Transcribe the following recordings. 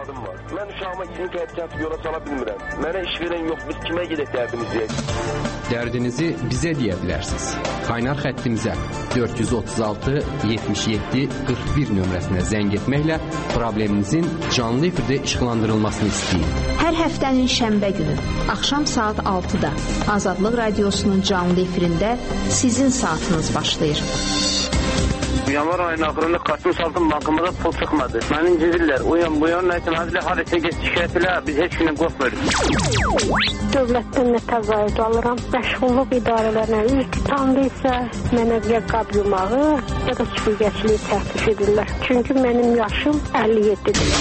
övladım var. Mən uşağıma 20 kərtçət yola sala bilmirəm. Mənə iş verən yox, biz kimə gedək dərdimizi? Dərdinizi bizə deyə bilərsiniz. Qaynar xəttimizə 436 77 41 nömrəsinə zəng etməklə probleminizin canlı efirdə işıqlandırılmasını istəyin. Hər həftənin şənbə günü axşam saat 6-da Azadlıq Radiosunun canlı efirində sizin saatınız başlayır. Yanvar ayının axırında kartın saldım, bankımıza pul çıxmadı. Məni incidirlər, uyan bu yan, nəyəcəm, hədilə harəsə geç şikayət ilə, biz heç günün qorxmuyoruz. Dövlətdən nə təzayüd alıram, məşğulluq idarələrinə ilk tutandı isə mənə ya qab yumağı, ya da süpürgəçiliyi təklif edirlər. Çünki mənim yaşım 57-dir.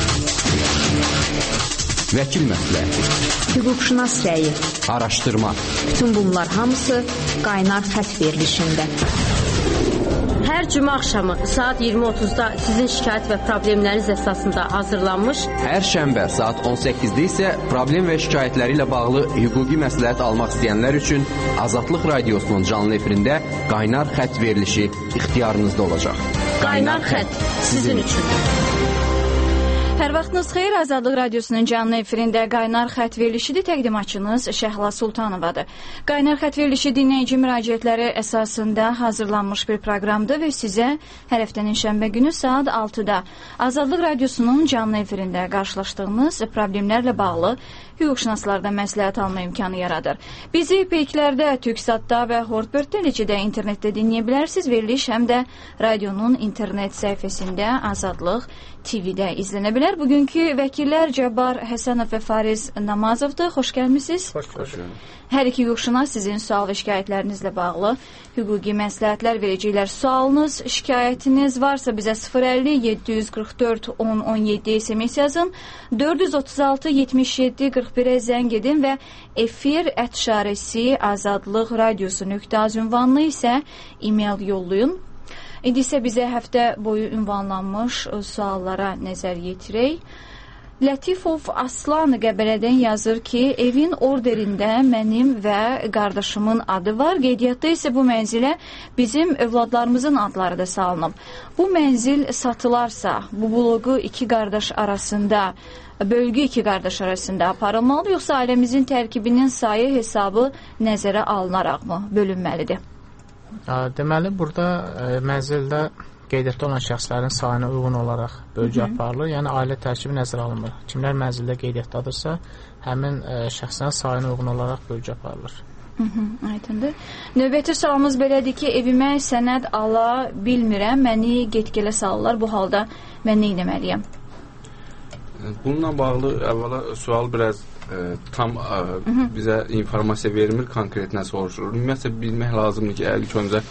Vəkil məsləhəti, Hüquqşünas rəyi, araşdırma. bütün bunlar hamısı qaynar xətt verilişində. Hər cümə axşamı saat 20:30-da sizin şikayət və problemləriniz əsasında hazırlanmış. Hər şənbə saat 18-də isə problem və şikayətləri ilə bağlı hüquqi məsləhət almaq istəyənlər üçün Azadlıq Radiosunun canlı efirində qaynar xətt verilişi ixtiyarınızda olacaq. Qaynar xətt sizin üçün. Hər vaxtınız xeyir, Azadlıq Radiosunun canlı efirində Qaynar xətt verilişidir. Təqdimatçınız Şəhla Sultanovadır. Qaynar xətt verilişi dinləyici müraciətləri əsasında hazırlanmış bir proqramdır və sizə hər həftənin şənbə günü saat 6-da Azadlıq Radiosunun canlı efirində qarşılaşdığınız problemlərlə bağlı hüquqşünaslardan məsləhət alma imkanı yaradır. Bizi peyklərdə, Türksatda və Hortbird eləcədə internetdə dinləyə bilərsiniz. Veriliş həm də radionun internet səhifəsində Azadlıq TV-də izlənə bilər. Bugünkü vəkillər Cabbar Həsənov və Fariz Namazovdur. Xoş gəlmisiniz. Xoş gördük. Hər iki hüquqşünas sizin sual və şikayətlərinizlə bağlı hüquqi məsləhətlər verəcəklər. Sualınız, şikayətiniz varsa bizə 050 744 10 17 SMS yazın. 436 77 41-ə zəng edin və efir @ Azadlıq Radiosu.az ünvanını isə e-mail yollayın. İndi isə bizə həftə boyu ünvanlanmış suallara nəzər yetirək. Lətifov Aslan Qəbələdən yazır ki, evin orderində mənim və qardaşımın adı var. Qeydiyyatda isə bu mənzilə bizim övladlarımızın adları da salınıb. Bu mənzil satılarsa, bu bloğu bölgü iki qardaş arasında aparılmalı, yoxsa ailəmizin tərkibinin sayı hesabı nəzərə alınaraqmı bölünməlidir? Deməli, burada mənzildə qeydiyyatda olan şəxslərin sayına uyğun olaraq bölgü aparılır. Yəni, ailə tərkibi nəzərə alınmır. Kimlər mənzildə qeydiyyatdadırsa, həmin şəxslərin sayına uyğun olaraq bölgü aparılır. Aydındır. Növbəti sualımız belədir ki, evimə sənəd ala bilmirəm, məni get-gələ salırlar. Bu halda mən nə etməliyəm? Bununla bağlı əvvəla sual biraz tam bizə informasiya vermir, konkret nə soruşulur. Ümumiyyətlə bilmək lazımdır ki, ilk öncə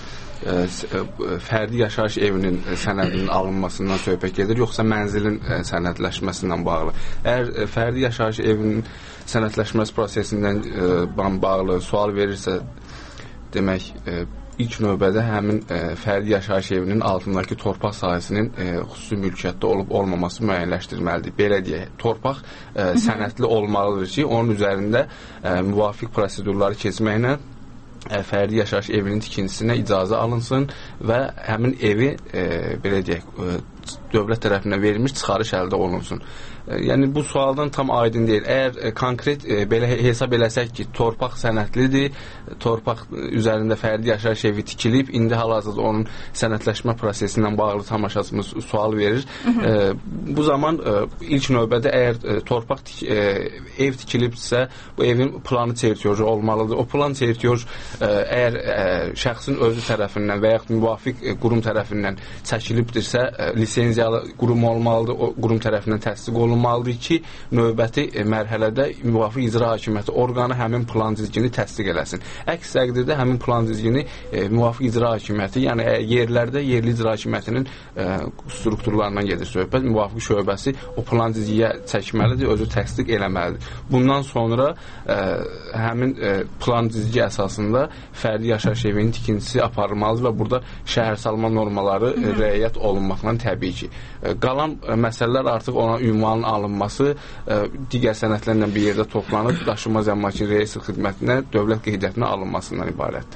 fərdi yaşayış evinin sənədinin alınmasından söhbət gedir, yoxsa mənzilin sənədləşməsindən bağlı. Əgər fərdi yaşayış evinin sənədləşməsi prosesindən bağlı sual verirsə, demək ilk növbədə həmin fərdi yaşayış evinin altındakı torpaq sahəsinin xüsusi mülkiyyətdə olub-olmaması müəyyənləşdirilməlidir. Belə deyək, torpaq sənədli olmalıdır ki, onun üzərində müvafiq prosedurları keçməklə fərdi yaşayış evinin tikintisinə icazə alınsın və həmin evi, belə deyək, dövlət tərəfindən verilmiş çıxarış əldə olunsun. Yəni, bu sualdan tam aydın deyil. Əgər konkret belə hesab eləsək ki, torpaq sənədlidir, torpaq üzərində fərdi yaşayış evi tikilib, indi hal-hazırda onun sənədləşmə prosesindən bağlı tamaşaçımız sual verir. Bu zaman ilk növbədə əgər torpaq ev tikilibsə, bu evin planı çertyoju olmalıdır. O plan çertyoj əgər şəxsin özü tərəfindən və yaxud müvafiq qurum tərəfindən çəkilibdirsə, lisenziyalı qurum olmalıdır, o qurum tərəfindən təsdiq olunmalıdır ki, növbəti mərhələdə müvafiq icra hakimiyyəti orqanı həmin plan dizgini təsdiq eləsin. Əks təqdirdə həmin plan dizgini müvafiq icra hakimiyyəti, yəni yerlərdə yerli icra hakimiyyətinin strukturlarından gedir söhbət, müvafiq şöbəsi o plan dizgiyə çəkməlidir, özü təsdiq eləməlidir. Bundan sonra həmin plan dizgi əsasında fərdi yaşayış evinin tikintisi aparılmalıdır və burada şəhərsalma normaları rəayət olunmaqla təbii ki. Qalan məsələlər artıq ona ünvanın alınması, digər sənədlərlə bir yerdə toplanıb daşınmaz əmlakın reyestr xidmətinə, dövlət qeydiyyatına alınmasından ibarətdir.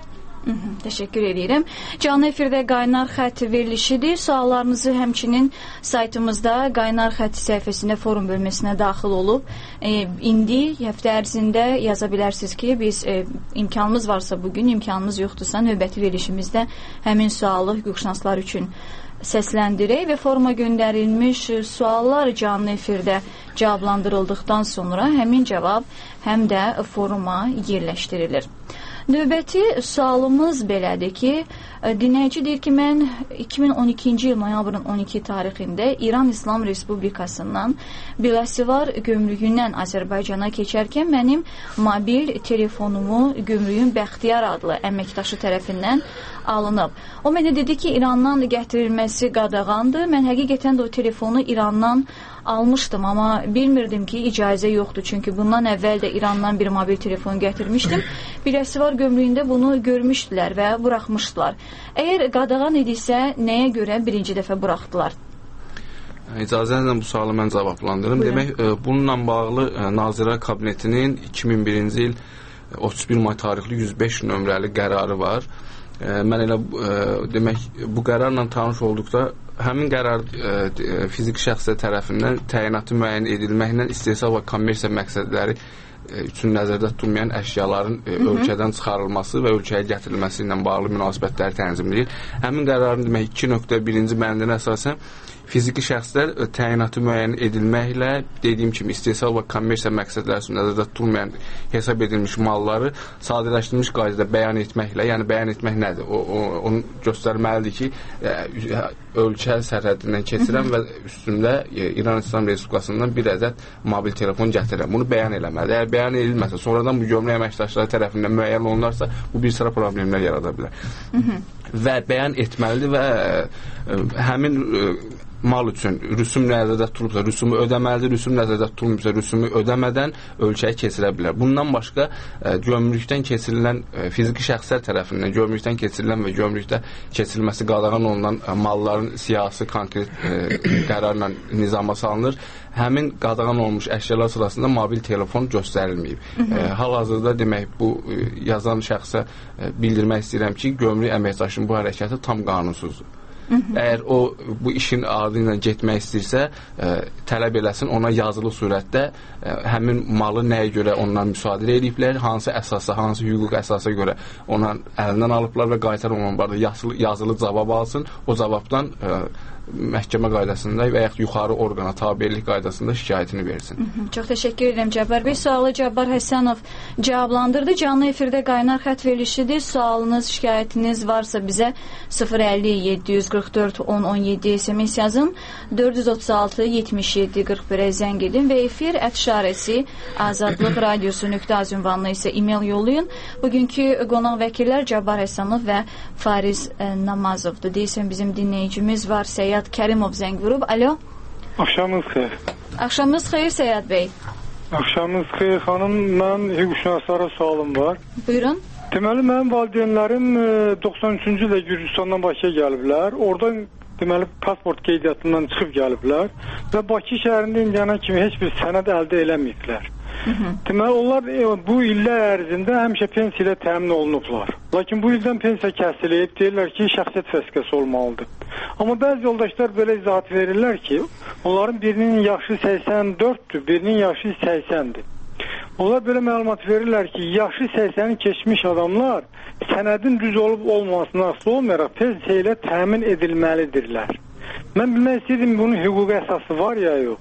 Təşəkkür edirəm. Canlı efirdə Qaynar Xətt verilişidir. Suallarınızı həmçinin saytımızda Qaynar Xətt səhifəsində forum bölməsinə daxil olub. İndi həftə ərzində yaza bilərsiniz ki, biz imkanımız varsa bugün, imkanımız yoxdursa növbəti verilişimizdə həmin sualı hüquqşünaslar üçün səsləndirək və foruma göndərilmiş suallar canlı efirdə cavablandırıldıqdan sonra həmin cavab həm də foruma yerləşdirilir. Növbəti sualımız belədir ki, dinləyici deyir ki, mən 2012-ci il noyabrın 12 tarixində İran İslam Respublikasından Biləsuvar gömrüyündən Azərbaycana keçərkən mənim mobil telefonumu gömrüyün Bəxtiyar adlı əməkdaşı tərəfindən alınıb. O mənə dedi ki, İrandan gətirilməsi qadağandır. Mən həqiqətən də o telefonu İrandan almışdım, amma bilmirdim ki, icazə yoxdur. Çünki bundan əvvəl də İrandan bir mobil telefon gətirmişdim. Biləsuvar gömrüyündə bunu görmüşdülər və buraxmışdılar. Əgər qadağan idisə, nəyə görə birinci dəfə buraxdılar? İcazənizlə bu sualı mən cavablandırım. Demək, bununla bağlı Nazirlər Kabinetinin 2001-ci il 31 may tarixli 105 nömrəli qərarı var. Mən elə demək, bu qərarla tanış olduqda həmin qərar fiziki şəxslər tərəfindən təyinatı müəyyən edilməklə istehsal və kommersiya məqsədləri üçün nəzərdə tutulmayan əşyaların ölkədən çıxarılması və ölkəyə gətirilməsi ilə bağlı münasibətləri tənzimləyir. Həmin qərarın demək 2.1-ci bəndinə əsasən fiziki şəxslər təyinatı müəyyən edilməklə, dediyim kimi istehsal və kommersiya məqsədləri üçün nəzərdə tutulmayan hesab edilmiş malları sadələşdirilmiş qaydada bəyan etməklə, yəni bəyan etmək nədir? Onu göstərməlidir ki, ölkə sərhədindən keçirəm və üstündə İran İslam Respublikasından bir ədəd mobil telefon gətirirəm. Bunu bəyan eləməlidir. Əgər bəyan edilməsə, sonradan bu gömrük əməkdaşları tərəfindən müəyyən olunarsa, bu bir sıra problemlər yarada bilər. Və bəyan etməlidir və həmin mal üçün rüsum nəzərdə tutulubsa, rüsumu ödəməlidir, rüsum nəzərdə tutulmuşsa, rüsumu ödəmədən ölkəyə keçirə bilər. Bundan başqa gömrükdən keçirilən fiziki şəxslər tərəfindən gömrükdən keçirilən və gömrükdə keçirilməsi qadağan olunan malların siyasi konkret qərarla nizama salınır. Həmin qadağan olmuş əşyalar sırasında mobil telefon göstərilməyib. Hal-hazırda demək bu yazan şəxsə bildirmək istəyirəm ki, gömrük əməkdaşının bu hərəkəti tam qanunsuzdur. Əgər o bu işin adı ilə getmək istəyirsə, tələb eləsin, ona yazılı surətdə həmin malı nəyə görə ondan müsadirə ediblər, hansı əsasa, hansı hüquq əsasa görə ona əlindən alıblar və qaytar onun barədə yazılı cavab alsın, o cavabdan məhkəmə qaydasında və yaxud yuxarı orqana tabirlik qaydasında şikayətini versin. Çox təşəkkür edirəm Cəbbər bəy. Sualı Cəbbər Həsənov cavablandırdı. Canlı efirdə Qaynar Xətt verilişidir. Sualınız, şikayətiniz varsa bizə 050-744-1017 SMS yazın. 436-77-41-ə zəng edin və efir @şarəsi Azadlıq Radiosu.az ünvanına isə e-mail yollayın. Bugünkü qonaq vəkillər Cəbbər Həsənov və Fariz Namazovdur. Deyirsən bizim dinləyicimiz var, Səyyad Kərimov zəng vurub. Alo. Axşamınız xeyir. Axşamınız xeyir Səyyad bəy. Axşamınız xeyir xanım. Mən hüquqşünaslara sualım var. Buyurun. Deməli, mənim valideynlərim 93-cü ildə Gürcüstandan Bakıya gəliblər. Oradan deməli pasport qeydiyyatından çıxıb gəliblər və Bakı şəhərində indiyana kimi heç bir sənəd əldə eləməyiblər. Deməli, onlar bu illər ərzində həmişə pensiya ilə təmin olunublar. Lakin bu ildən pensiya kəsilib, deyirlər ki, şəxsiyyət vəsiqəsi olmalıdır. Amma bəzi yoldaşlar belə izahat verirlər ki, onların birinin yaşı 84-dür, birinin yaşı 80-dir. Onlar belə məlumat verirlər ki, yaşı 80-i keçmiş adamlar sənədin düz olub olmasına asılı olmayaraq pensiya ilə təmin edilməlidirlər. Mən bilmək istəyirdim, bunun hüquqi əsası var ya yox?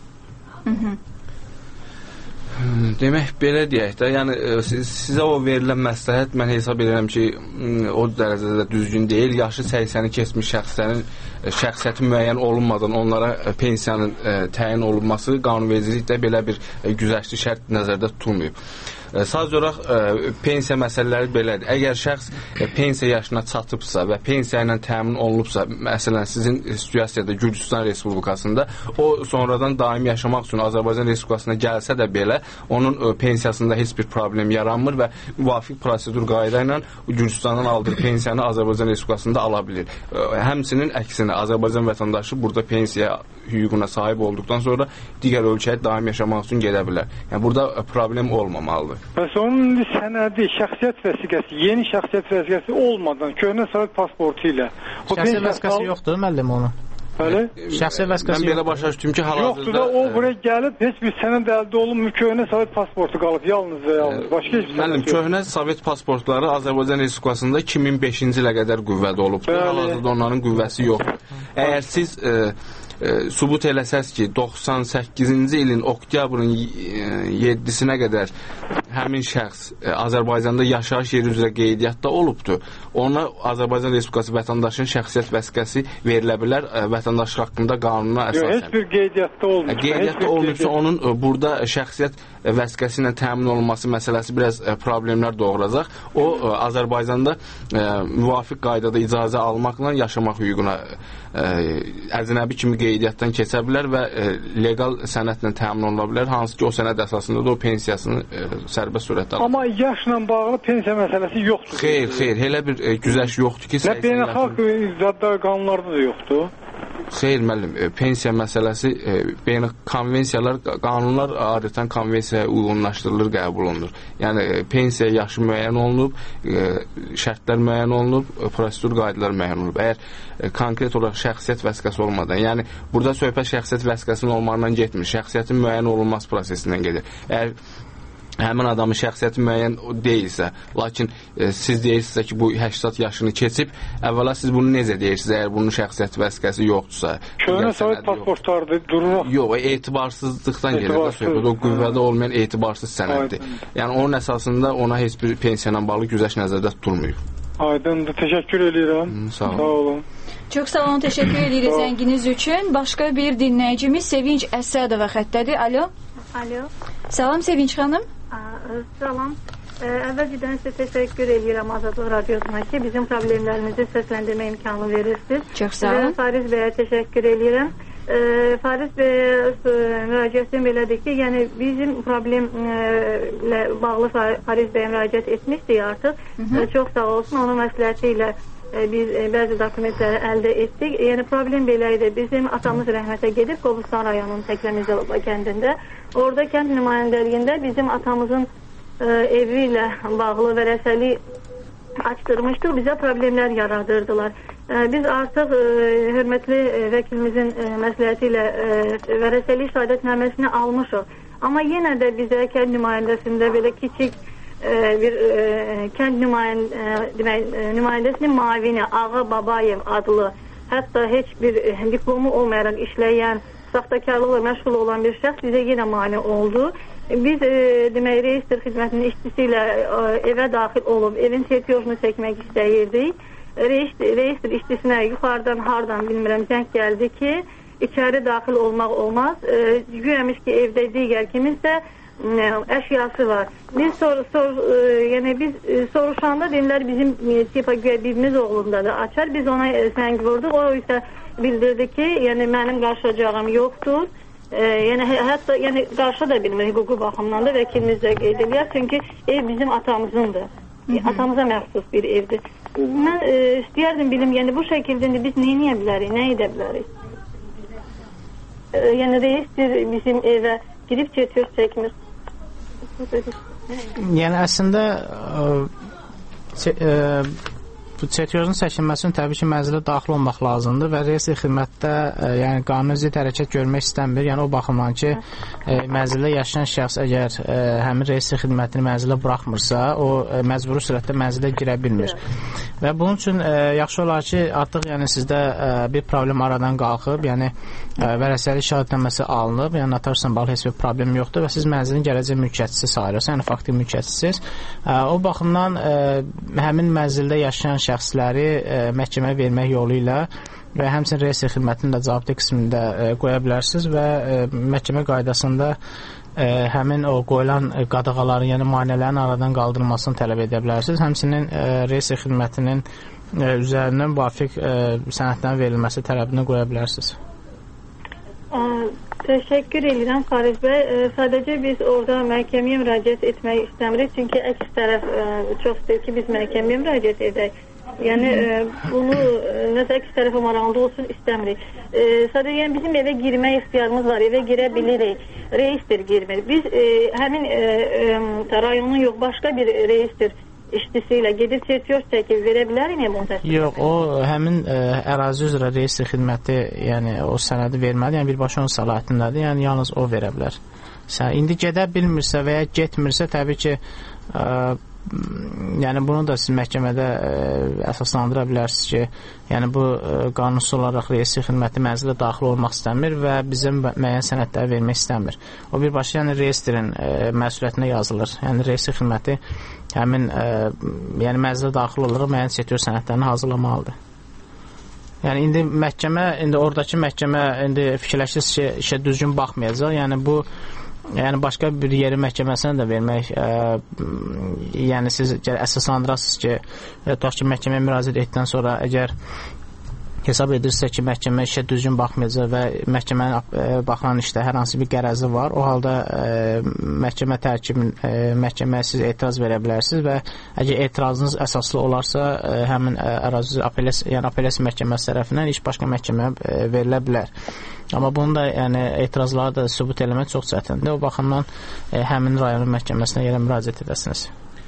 Demək, belə deyək də, yəni sizə o verilən məsləhət mən hesab edirəm ki, o dərəcədə düzgün deyil. Yaşı 80-i keçmiş şəxslərin şəxsiyyəti müəyyən olunmadan onlara pensiyanın təyin olunması qanunvericilikdə belə bir güzəştli şərt nəzərdə tutulmayıb. Sadəcə olaraq pensiya məsələləri belədir. Əgər şəxs pensiya yaşına çatıbsa və pensiya ilə təmin olunubsa, məsələn sizin situasiyada Gürcüstan Respublikasında, o sonradan daimi yaşamaq üçün Azərbaycan Respublikasına gəlsə də belə, onun pensiyasında heç bir problem yaranmır və müvafiq prosedur qayda ilə Gürcüstandan aldığı pensiyanı Azərbaycan Respublikasında ala bilir. Həmçinin əksinə yəni Azərbaycan vətəndaşı burada pensiya hüququna sahib olduqdan sonra digər ölkəyə daim yaşamaq üçün gedə bilər. Yəni burada problem olmamalıdır. Bəs onun sənədi, şəxsiyyət vəsiqəsi, yeni şəxsiyyət vəsiqəsi olmadan köhnə sovet pasportu ilə şəxsiyyət vəsiqəsi yoxdur müəllim onun. Bəli. Şəxsiyyət vəsiqəsi mən belə başa düşdüm ki, hal-hazırda yoxdur da o buraya gəlib heç bir sənəd əldə olunmur, köhnə sovet pasportu qalıb yalnız və yalnız. Başqa heç bir sənəd yox. Köhnə sovet pasportları Azərbaycan Respublikasında 2005-ci ilə qədər qüvvədə olubdur. Hal-hazırda onların qüvvəsi yoxdur. Əgər siz sübut eləsəz ki, 98-ci ilin oktyabrın 7-sinə qədər həmin şəxs Azərbaycanda yaşayış yeri üzrə qeydiyyatda olubdur, ona Azərbaycan Respublikası vətəndaşının şəxsiyyət vəsiqəsi verilə bilər vətəndaşlıq haqqında qanuna əsasən. Heç bir qeydiyyatda olmur. Qeydiyyatda olmursa onun burada şəxsiyyət vəsiqəsi ilə təmin olunması məsələsi biraz problemlər doğuracaq. O Azərbaycanda müvafiq qaydada icazə almaqla yaşamaq hüququna əcnəbi kimi qeydiyyatdan keçə bilər və legal sənədlə təmin oluna bilər, hansı ki o sənəd əsasında da o pensiyasını sərbəst surətdə alır. Amma yaşla bağlı pensiya məsələsi yoxdur. Xeyr, elə bir güzəşt yoxdur ki, nə beynəlxalq qanunlarda da yoxdur. Xeyr müəllim, pensiya məsələsi konvensiyalar, qanunlar adətən konsensiyaya uyğunlaşdırılır, qəbul olunur. Yəni pensiya yaşı müəyyən olunub, şərtlər müəyyən olunub, prosedur qaydalar müəyyən olunub. Əgər konkret olaraq şəxsiyyət vəsiqəsi olmadan, yəni burada söhbət şəxsiyyət vəsiqəsinin olmağından getmir, şəxsiyyətin müəyyən olunması prosesindən gedir. Əgər həmin adamın şəxsiyyəti müəyyən deyilsə, lakin siz deyirsinizsə ki, bu 80 yaşını keçib, əvvəla siz bunu necə deyirsiniz, əgər bunun şəxsiyyəti vəsiqəsi yoxdursa? Köhnə sovet pasportlardır, durur. Yox, etibarsızlıqdan gedir də söhbət, o qüvvədə olmayan etibarsız sənəddir. Yəni onun əsasında ona heç bir pensiya ilə bağlı güzəşt nəzərdə tutulmuyub. Aydındır, təşəkkür edirəm. Sağ olun. Çox sağ olun, təşəkkür edirik zənginiz üçün. Başqa bir dinləyicimiz Sevinç Əsədova xəttədir. Alo. Alo. Salam Sevinç xanım. Salam. Əvvəlcədən sizə təşəkkür edirəm Azadlıq Radiosuna ki, bizim problemlərimizi səsləndirmə imkanı verirsiniz. Çox sağ olun. Fariz bəyə təşəkkür edirəm. Fariz bəyə müraciətim belədir ki, yəni bizim problemlə bağlı Fariz bəyə müraciət etmişdik artıq. Çox sağ olsun, onun məsləhəti ilə biz bəzi dokumentləri əldə etdik. Yəni problem belə idi. Bizim atamız rəhmətə gedib Qobustan rayonunun Təkrəmizəloba kəndində. Orada kənd nümayəndəliyində bizim atamızın evi ilə bağlı vərəsəli açdırmışdıq. Bizə problemlər yaradırdılar. Biz artıq hörmətli vəkilimizin məsləhəti ilə vərəsəli şəhadətnaməsini almışıq. Amma yenə də bizə kənd nümayəndəsində belə kiçik bir kənd nümayəndəsinin mavini Ağa Babayev adlı, hətta heç bir diplomu olmayaraq işləyən, saxtakarlıqla məşğul olan bir şəxs bizə yenə mane oldu. Biz demək, reistr xidmətinin işçisi ilə evə daxil olub, evin sertiyojunu çəkmək istəyirdik. Reistr işçisinə yuxarıdan, hardan bilmirəm, zəng gəldi ki, içəri daxil olmaq olmaz. Güyəmiş ki, evdə digər kiminsə əşyası var. Biz soruşanda dedilər bizim tipa bibimiz oğlundadır, açar. Biz ona zəng vurduq, o isə bildirdi ki, yəni mənim qarşılayacağım yoxdur. Yəni hətta yəni qarşı da bilmir hüquqi baxımdan da vəkilimiz də qeyd edir. Çünki ev bizim atamızındır. Atamıza məxsus bir evdir. Mən istəyərdim bilim, yəni bu şəkildə biz nə edə bilərik, nə edə bilərik? Yəni reistir bizim evə girib çetiyor çəkmir. Yəni əslində bu çetiyorun çəkilməsi üçün təbii ki, mənzilə daxil olmaq lazımdır və reisli xidmətdə yəni qanun zidd hərəkət görmək istənmir. Yəni o baxımdan ki, mənzildə yaşayan şəxs əgər həmin reisli xidmətini mənzilə buraxmırsa, o məcburi sürətdə mənzilə girə bilmir. Və bunun üçün yaxşı olar ki, artıq yəni sizdə bir problem aradan qalxıb, yəni vərəsəli şəhadətnaməsi alınıb, yəni notaryusla bağlı heç bir problem yoxdur və siz mənzilin gələcək mülkiyyətçisi sayılırsınız, yəni faktik mülkiyyətçisiniz. O baxımdan həmin mənzildə yaşayan şəxsləri məhkəməyə vermək yolu ilə və həmçinin reisli xidmətinin də cavabdeh qismində qoya bilərsiniz və məhkəmə qaydasında həmin o qoyulan qadağaların, yəni maneələrin aradan qaldırılmasını tələb edə bilərsiniz. Həmçinin reisli xidmətinin üzərindən müvafiq sənədlərin verilməsi tələbini qoya bilərsiniz. Təşəkkür edirəm Fariz bəy. Sadəcə biz orada məhkəməyə müraciət etmək istəmirik. Çünki əks tərəf çox istəyir ki, biz məhkəməyə müraciət edək. Yəni bunu nəsə ki tərəfə maraqlı olsun istəmirik. Sadəcə yəni bizim evə girmək ixtiyarımız var, evə girə bilirik. Reestr girmir. Biz həmin rayonun yox, başqa bir reestr işçisi ilə gedib sertifikat çəkib verə bilərikmi bunu təsdiq? Yox, o həmin ərazi üzrə reestr xidməti, yəni o sənədi verməli, yəni birbaşa onun səlahiyyətindədir, yəni yalnız o verə bilər. İndi gedə bilmirsə və ya getmirsə, təbii ki, yəni bunu da siz məhkəmədə əsaslandıra bilərsiniz ki, yəni bu qanunsuz olaraq reestr xidməti mənzilə daxil olmaq istəmir və bizə müəyyən sənədləri vermək istəmir. O birbaşa yəni reestrin məsuliyyətinə yazılır. Yəni reestr xidməti həmin yəni mənzilə daxil olaraq müəyyən sertifikat sənədlərini hazırlamalıdır. Yəni indi məhkəmə, indi oradakı məhkəmə indi fikirləşirsiniz ki, işə düzgün baxmayacaq. Yəni bu yəni başqa bir yerin məhkəməsinə də vermək, yəni siz əsaslandırasınız ki, tutaq ki, məhkəməyə müraciət etdikdən sonra əgər hesab edirsə ki, məhkəmə işə düzgün baxmayacaq və məhkəmənin baxılan işdə hər hansı bir qərəzi var, o halda məhkəməyə siz etiraz verə bilərsiniz və əgər etirazınız əsaslı olarsa, həmin ərazi apellyasiya məhkəməsi tərəfindən iş başqa məhkəməyə verilə bilər. Amma bunu da yəni etirazları da sübut eləmək çox çətindir. O baxımdan həmin rayonun məhkəməsinə yerə müraciət edəsiniz.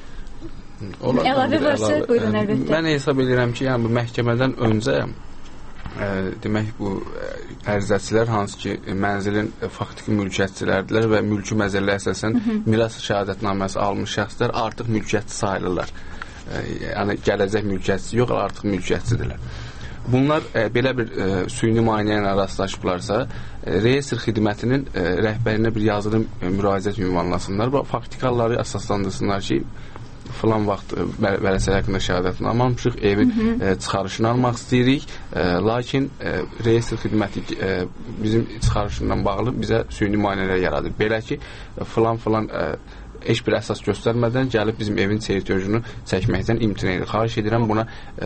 Əlavə varsa, buyurun əlbəttə. Mən hesab edirəm ki, yəni bu məhkəmədən öncə demək bu ərizəçilər hansı ki mənzilin faktiki mülkiyyətçilərdirlər və mülki məzəllə əsasən miras şəhadətnaməsi almış şəxslər artıq mülkiyyətçi sayılırlar. Yəni gələcək mülkiyyətçisi yox, artıq mülkiyyətçidirlər. Bunlar belə bir süni müayinə ilə rastlaşıblarsa, reestr xidmətinin rəhbərinə bir yazılı müraciət ünvanlasınlar və faktiki halları əsaslandırsınlar ki, filan vaxt vərəsələr haqqında şəhadətnamə almışıq, evin çıxarışını almaq istəyirik, lakin reestr xidməti bizim çıxarışından bağlı bizə süni müayinələr yaradır. Belə ki, filan heç bir əsas göstərmədən gəlib bizim evin sertifikatını çəkməkdən imtina edir. Xahiş edirəm buna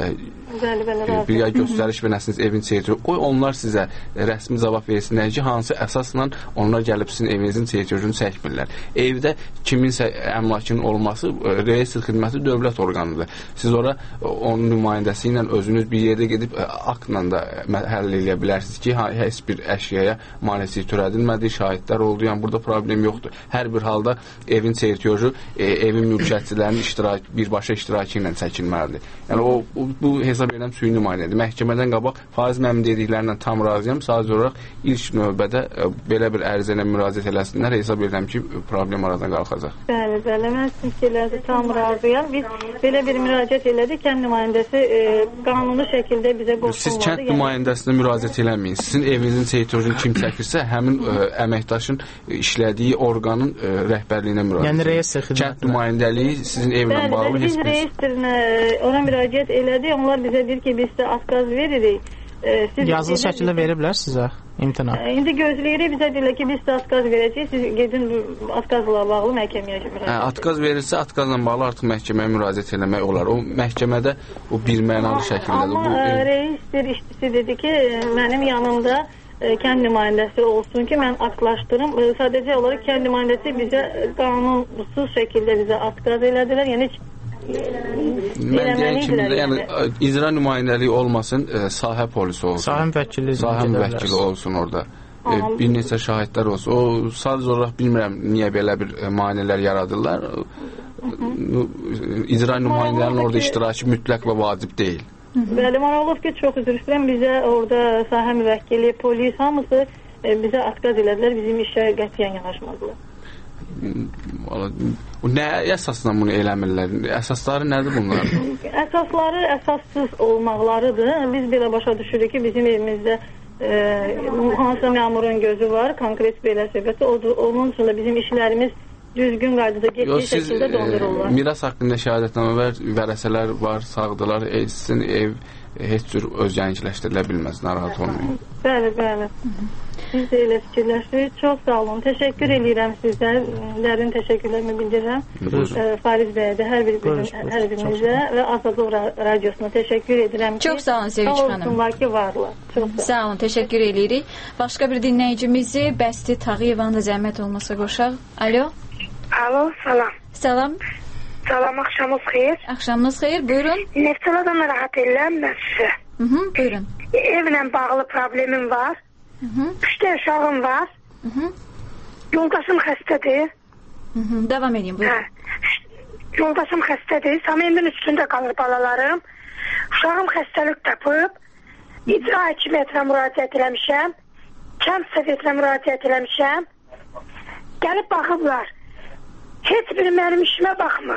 bir ya göstəriş verəsiniz evin sertifikatı. Qoy onlar sizə rəsmi cavab versinlər ki, hansı əsasla onlar gəlib sizin evinizin sertifikatını çəkmirlər. Evdə kiminsə əmlakının olması reestr xidməti dövlət orqanıdır. Siz ora onun nümayəndəsi ilə özünüz bir yerdə gedib aktla da həll edə bilərsiniz ki, heç bir əşyaya maneçilik törədilmədi, şahidlər oldu. Yəni burada problem yoxdur. Hər bir halda evin sertifikatı evin mülkiyyətçilərinin birbaşa iştirakı ilə çəkilməlidir. Yəni bu hesab edirəm süni nümayəndədir. Məhkəmədən qabaq Faiz mənim dediklərindən tam razıyam. Sadəcə olaraq ilk növbədə belə bir ərizə ilə müraciət eləsinlər. Hesab edirəm ki, problem aradan qalxacaq. Bəli, mən sizlərlə tam razıyam. Biz belə bir müraciət elədik. Kənd nümayəndəsi qanuni şəkildə bizə qoşulmadı. Siz kənd nümayəndəsinə müraciət eləməyin. Sizin evinizin sertifikatını kim çəkirsə, həmin əməkdaşın işlədiyi orqanın rəhbərliyinə müraciət. Yəni reestr xidmətinə. Kənd nümayəndəliyi sizin evlə bağlı heç bir. Biz reestrinə ora müraciət elədik. Onlar bizə deyir ki, biz də atkaz veririk. Yazılı şəkildə veriblər sizə imtina. İndi gözləyirik, bizə deyirlər ki, biz də atkaz verəcəyik. Siz gedin atkazla bağlı məhkəməyə müraciət edin. Atkaz verirsə, atkazla bağlı artıq məhkəməyə müraciət etmək olar. O məhkəmədə o birmənalı şəkildədir. Amma reistr işçisi dedi ki, mənim yanımda kənd nümayəndəsi olsun ki, mən aktlaşdırım. Sadəcə olaraq kənd nümayəndəsi bizə qanunsuz şəkildə bizə atkaz elədilər. Yəni mən deyən kimi də, yəni icra nümayəndəliyi olmasın, sahə polisi olsun. Sahə müvəkkili olsun orada. Bir neçə şahidlər olsun. O sadəcə olaraq bilmirəm niyə belə bir maneələr yaradırlar. İcra nümayəndələrinin orada iştirakı mütləq və vacib deyil. Bəli, maraqlı ki, çox üzr istəyirəm. Bizə orada sahə müvəkkili, polis hamısı bizə atkaz elədilər. Bizim işə qətiyyən yanaşmadılar. Nə əsasla bunu eləmirlər? Əsasları nədir bunlar? Əsasları əsassız olmaqlarıdır. Biz belə başa düşürük ki, bizim evimizdə hansısa məmurun gözü var, konkret belə söhbəti. Onun üçün də bizim işlərimiz düzgün qaydada getdiyi şəkildə dondururlar. Miras haqqında şəhadətnamə vərəsələr var, sağdılar. Sizin ev heç cür özgənlikləşdirilə bilməz, narahat olmayın. Bəli. Biz də elə fikirləşirik. Çox sağ olun. Təşəkkür edirəm sizlərin təşəkkürlərimi bildirirəm. Fariz bəyə də hər birimizə və Azadlıq Radiosuna təşəkkür edirəm ki, çox sağ olun Sevinç xanım. Sağ olsunlar ki, varlar. Sağ olun, təşəkkür edirik. Başqa bir dinləyicimizi Bəsti Tağıyevanın da zəhmət olmasa qoşaq. Alo, salam. Salam. Salam, axşamınız xeyir. Axşamınız xeyir, buyurun. Neftçaladan narahat edirəm mən sizə. Buyurun. Evlə bağlı problemim var. 3 uşağım var. Yoldaşım xəstədir. Devam edin, buyurun. Yoldaşım xəstədir. Samentin üstündə qalır balalarım. Uşağım xəstəlik tapıb. İcra hakimiyyətinə müraciət eləmişəm. Kənd sovetinə müraciət eləmişəm. Gəlib baxıblar. Heç biri mənim işimə baxmır.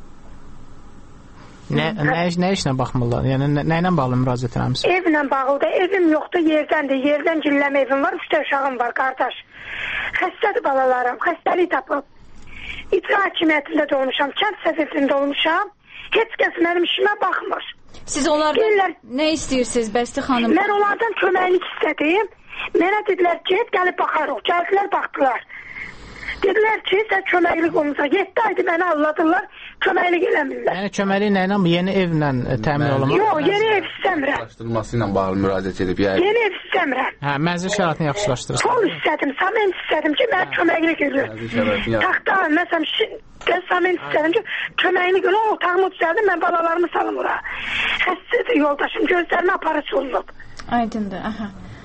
Nə işlə baxmırlar? Yəni nə ilə bağlı müraciət eləmisiniz? Evlə bağlıdır. Evim yoxdur, yerdəndir. Yerdən gilləmə evim var. 3 uşağım var, qardaş. Xəstədir balalarım. Xəstəlik tapıb. İcra hakimiyyətində də olmuşam. Kənd sovetində olmuşam. Heç kəs mənim işimə baxmır. Siz onlardan nə istəyirsiniz, Bəsti xanım? Mən onlardan köməklik istədim. Mənə dedilər ki, gəlib baxarıq. Gəldilər, baxdılar. Dedilər ki, sən köməklik olmuşsan. 7 aydır məni anladılar, köməklik eləmirlər. Yəni köməklik nə ilə? Yeni evlə təmin olunmaq? Yox, yeni ev istəmirəm. Yaxşılaşdırılması ilə bağlı müraciət edib. Yeni ev istəmirəm. Mənzil şəraitini yaxşılaşdırırsınız. Pol istədim, samen istədim ki, mən köməklik eləyim. Taxta, məsələn, samen istədim ki, köməklik eləyim. Otağımı düzəldim, mən balalarımı salım ora. Xəstədir yoldaşım, gözlərini aparıcı olunub. Aydındır, aha.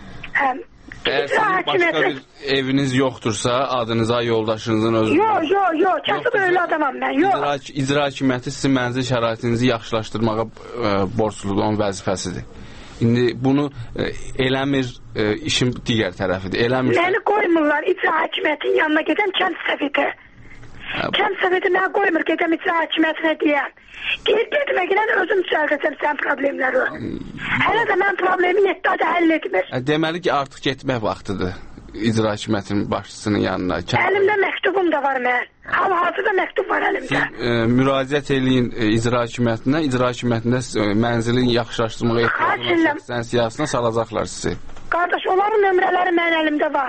Əgər sizin başqa bir eviniz yoxdursa, adınıza yoldaşınızın özünüz... Yox, kasıb öyle adamam mən, yox. İcra hakimiyyəti sizin mənzil şəraitinizi yaxşılaşdırmağa borcludur, onun vəzifəsidir. İndi bunu eləmir, işin digər tərəfidir. Məni qoymurlar icra hakimiyyətinin yanına gedən kənd soveti. Kənd soveti mənə qoymur gedəm icra hakimiyyətinə deyəm. Gedimə girən özüm düzəldəcəm sən problemləri. Hələ də mən problemi 7 ayda həll etmir. Deməli ki, artıq getmək vaxtıdır icra hakimiyyətinin başçısının yanına. Əlimdə məktubum da var mən. Hal-hazırda məktub var əlimdə. Siz müraciət eləyin icra hakimiyyətinə. İcra hakimiyyətində mənzilin yaxşılaşdırmağa ehtiyac siyasına salacaqlar sizi. Qardaş, onların nömrələri mənim əlimdə var.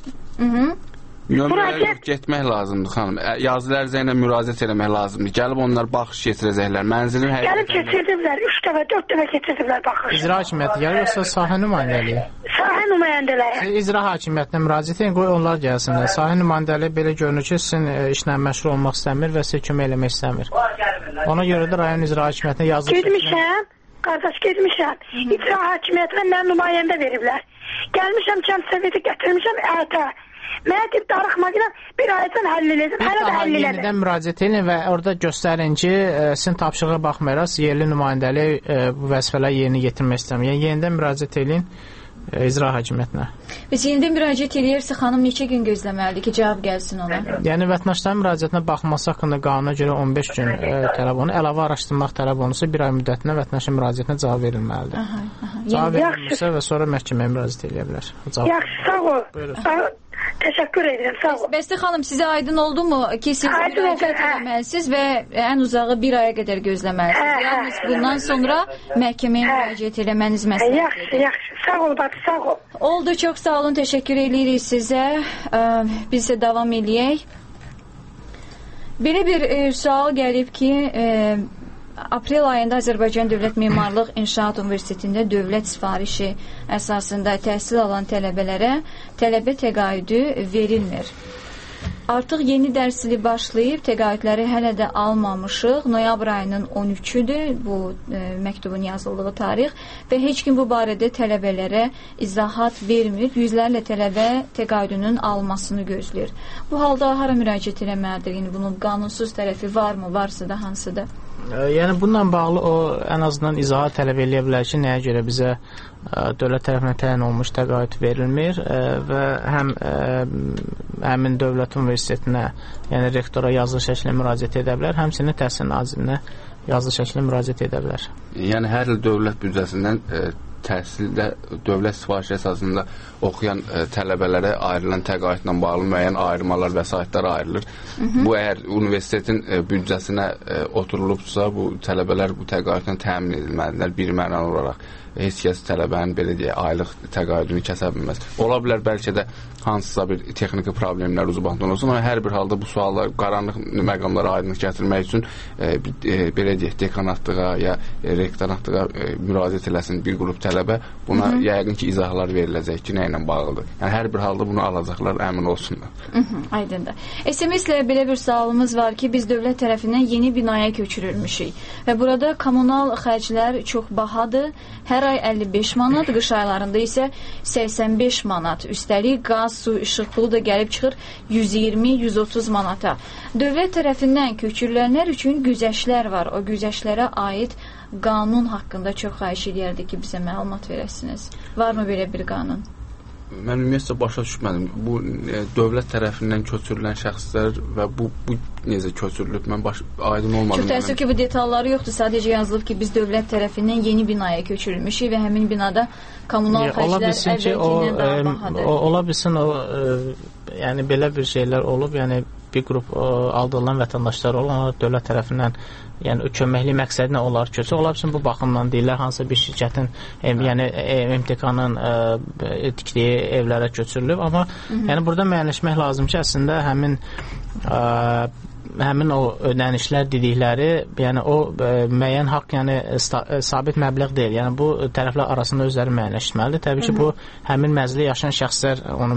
Nömrəyə yox, getmək lazımdır xanım. Yazılı ərizə ilə müraciət eləmək lazımdır. Gəlib onlar baxış keçirəcəklər. Mənzilin həqiqətən... Gəlib keçirdiblər, 3 dəfə, 4 dəfə keçirdiblər baxış. İcra hakimiyyəti gəlir, yoxsa sahə nümayəndəliyi? Sahə nümayəndələri. Siz icra hakimiyyətinə müraciət edin, qoy onlar gəlsinlər. Sahə nümayəndəliyi belə görünür ki, sizin işlə məşğul olmaq istəmir və sizə kömək eləmək istəmir. Ona görə də rayon icra hakimiyyətinə yazılır. Gedmişəm, qardaş, gedmişəm. İcra hakimiyyətinə mən nümayəndə veriblər. Gəlmişəm, kənd soveti gətirmişəm, ətə. Mənə deyib darıxma girəm, bir aydan həll edəcəm, hələ də həll edəcəm. Yenidən müraciət edin və orada göstərin ki, sizin tapşırığa baxmayaraq yerli nümayəndəlik bu vəzifələri yerinə yetirmək istəmir. Yəni yenidən müraciət edin icra hakimiyyətinə. Biz yenidən müraciət edirsə, xanım neçə gün gözləməlidir ki, cavab gəlsin ona? Yəni vətəndaşların müraciətinə baxması haqqında qanuna görə 15 gün tələb olunur. Əlavə araşdırmaq tələb olunursa, bir ay müddətinə vətəndaşın müraciətinə cavab verilməlidir. Cavab verilmirsə və sonra məhkəməyə müraciət edə bilər. Yaxşı, sağ ol. Təşəkkür edirəm, sağ ol. Bəsti xanım, sizə aydın oldu mu ki, siz müraciət etməlisiniz və ən uzağı bir aya qədər gözləməlisiniz. Yalnız bundan sonra məhkəməyə müraciət eləməniz məsələdir. Yaxşı, sağ ol, bacı, sağ ol. Oldu, çox sağ olun, təşəkkür edirik sizə. Biz də davam eləyək. Belə bir sual gəlib ki, aprel ayında Azərbaycan Dövlət Memarlıq İnşaat Universitetində dövlət sifarişi əsasında təhsil alan tələbələrə tələbə təqaüdü verilmir. Artıq yeni dərs ili başlayıb, təqaüdləri hələ də almamışıq. Noyabr ayının 13-üdür bu məktubun yazıldığı tarix və heç kim bu barədə tələbələrə izahat vermir. Yüzlərlə tələbə təqaüdünün almasını gözləyir. Bu halda hara müraciət eləməlidir? Yəni bunun qanunsuz tərəfi varmı? Varsa da hansıdır? Yəni bununla bağlı o ən azından izahat tələb eləyə bilər ki, nəyə görə bizə dövlət tərəfindən təyin olunmuş təqaüd verilmir və həm həmin dövlət universitetinə, yəni rektora yazılı şəkildə müraciət edə bilər, həmçinin Təhsil Nazirinə yazılı şəkildə müraciət edə bilər. Yəni hər il dövlət büdcəsindən təhsildə dövlət sifarişi əsasında oxuyan tələbələrə ayrılan təqaüdlə bağlı müəyyən ayrımalar, vəsaitlər ayrılır. Bu əgər universitetin büdcəsinə oturulubsa, bu tələbələr bu təqaüdlə təmin edilməlidirlər bir mənalı olaraq. heç kəs tələbənin belə deyək, aylıq təqaüdünü kəsə bilməz. Ola bilər bəlkə də hansısa bir texniki problemlər ucbatdan olsun, amma hər bir halda bu suallar, qaranlıq məqamlara aydınlıq gətirmək üçün belə deyək, dekanatlığa ya rektoratlığa müraciət eləsin bir qrup tələbə, buna yəqin ki, izahlar veriləcək ki, nə ilə bağlıdır. Yəni, hər bir halda bunu alacaqlar, əmin olsunlar. Aydındır. SMS-lə belə bir sualımız var ki, biz dövlət tərəfindən yeni binaya köçürülmüşük və burada kommunal xərclər çox bahadır. Hər ay 55 manat, qış aylarında isə 85 manat. Üstəlik qaz, su, işıq pulu da gəlib çıxır 120-130 manata. Dövlət tərəfindən köçürülənlər üçün güzəştlər var. O güzəştlərə aid qanun haqqında çox xahiş edərdik ki, bizə məlumat verəsiniz. Varmı belə bir qanun? Mən ümumiyyətlə başa düşmədim. Bu dövlət tərəfindən köçürülən şəxslər və bu necə köçürülüb? Mən aydın olmadım. Çox təəssüf ki, bu detalları yoxdur. Sadəcə yazılıb ki, biz dövlət tərəfindən yeni binaya köçürülmüşük və həmin binada kommunal xərclər əvvəlkindən daha bahadır. Ola bilsin o yəni belə bir şeylər olub, yəni bir qrup aldırılan vətəndaşlar olur, onlar dövlət tərəfindən yəni köməkli məqsədinə onlar köçür. Ola bilsin bu baxımdan deyirlər, hansısa bir şirkətin, yəni MTK-nın tikdiyi evlərə köçürülüb, amma yəni burada müəyyənləşmək lazım ki, əslində həmin o ödənişlər dedikləri, yəni o müəyyən haqq, yəni sabit məbləğ deyil. Yəni bu tərəflər arasında özləri müəyyənləşdirməlidir. Təbii ki, bu həmin mənzildə yaşayan şəxslər onu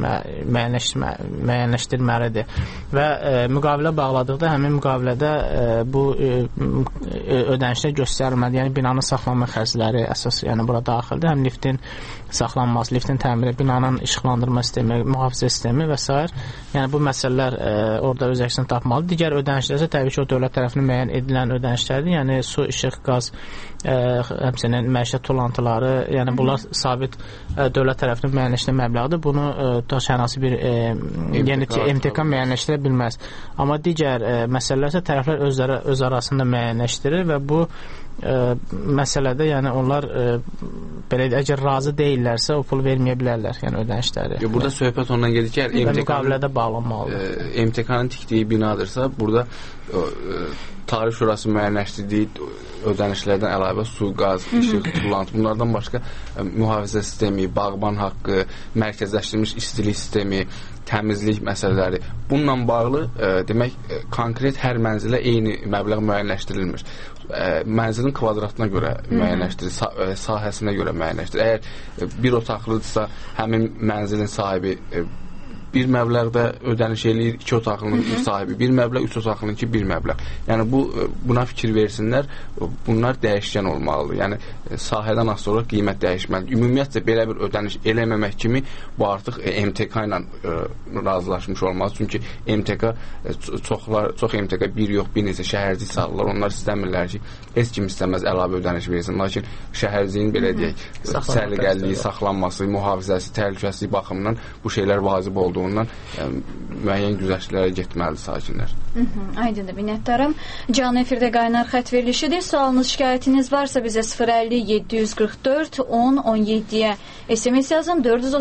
müəyyənləşdirməlidir. Və müqavilə bağladıqda həmin müqavilədə bu ödənişlər göstərilməlidir. Yəni binanın saxlanma xərcləri əsas, yəni bura daxildir. Həm liftin saxlanması, liftin təmiri, binanın işıqlandırma sistemi, mühafizə sistemi və s. Yəni bu məsələlər orada öz əksini tapmalıdır. Digər ödənişlər isə təbii ki, o dövlət tərəfindən müəyyən edilən ödənişlərdir. Yəni su, işıq, qaz, həmçinin məişət tullantıları, yəni bunlar sabit dövlət tərəfindən müəyyənləşdirən məbləğdir. Bunu daş hər hansı bir MTK müəyyənləşdirə bilməz. Amma digər məsələlər isə tərəflər öz arasında müəyyənləşdirir və bu məsələdə, yəni onlar belə əgər razı deyillərsə o pul verməyə bilərlər, yəni ödənişləri. Burada söhbət ondan gedir ki, müqavilədə bağlanmalıdır. MTK-nın tikdiyi binadırsa, burada Tarif Şurası müəyyənləşdirdiyi ödənişlərdən əlavə su, qaz, işıq, tullantı, bunlardan başqa mühafizə sistemi, bağban haqqı, mərkəzləşdirilmiş istilik sistemi, təmizlik məsələləri. Bununla bağlı demək konkret hər mənzilə eyni məbləğ müəyyənləşdirilmir. Mənzilin kvadratına görə müəyyənləşdirir, sahəsinə görə müəyyənləşdirir. Əgər bir otaqlıdırsa, həmin mənzilin sahibi bir məbləğdə ödəniş eləyir, 2 otaqlının sahibi bir məbləğ, 3 otaqlının bir məbləğ. Yəni buna fikir versinlər, bunlar dəyişkən olmalıdır. Yəni sahədən az sonra qiymət dəyişməlidir. Ümumiyyətlə belə bir ödəniş eləməmək kimi bu artıq MTK ilə razılaşmış olmaz. Çünki MTK çox MTK bir yox, bir neçə şəhərcilik sağlayırlar. Onlar istəmirlər ki, heç kim istəməz əlavə ödəniş versin. Lakin şəhərciliyin belə deyək, səliqəliliyi, saxlanması, mühafizəsi, təhlükəsizlik baxımından bu şeylər vacib olduğundan müəyyən güzəştlərə getməlidir sakinlər. Aydındır, minnətdarım. Canlı efirdə qaynar xətt verilişidir. Sualınız, şikayətiniz varsa bizə 050-744-10-17-yə SMS yazın,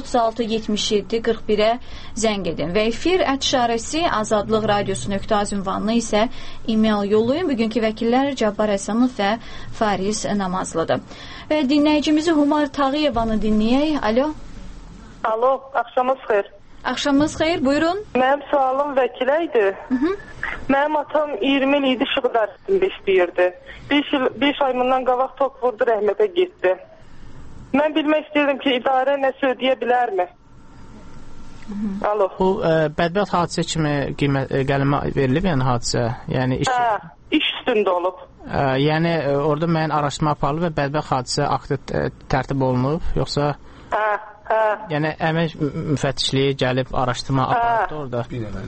436-77-41-ə zəng edin. Və efir @şarəsi Azadlıq Radiosu.az ünvanına isə e-mail yollayın. Bugünkü vəkillər Cabbar Həsənov və Fariz Namazlıdır. Və dinləyicimizi Humar Tağıyevanı dinləyək. Alo. Alo, axşamınız xeyir. Axşamınız xeyir, buyurun. Mənim sualım vəkilə idi. Mənim atam 20 il idi işıq idarəsində işləyirdi. 5 ay bundan qabaq tok vurdu, rəhmətə getdi. Mən bilmək istəyirdim ki, idarə nəsə ödəyə bilərmi? Alo. Bu bədbəxt hadisə kimi qələmə verilib, yəni hadisə? Yəni iş üstündə olub. Yəni orada müəyyən araşdırma aparılıb və bədbəxt hadisə aktı tərtib olunub, yoxsa? Yəni əmək müfəttişliyi gəlib araşdırma apardı orada.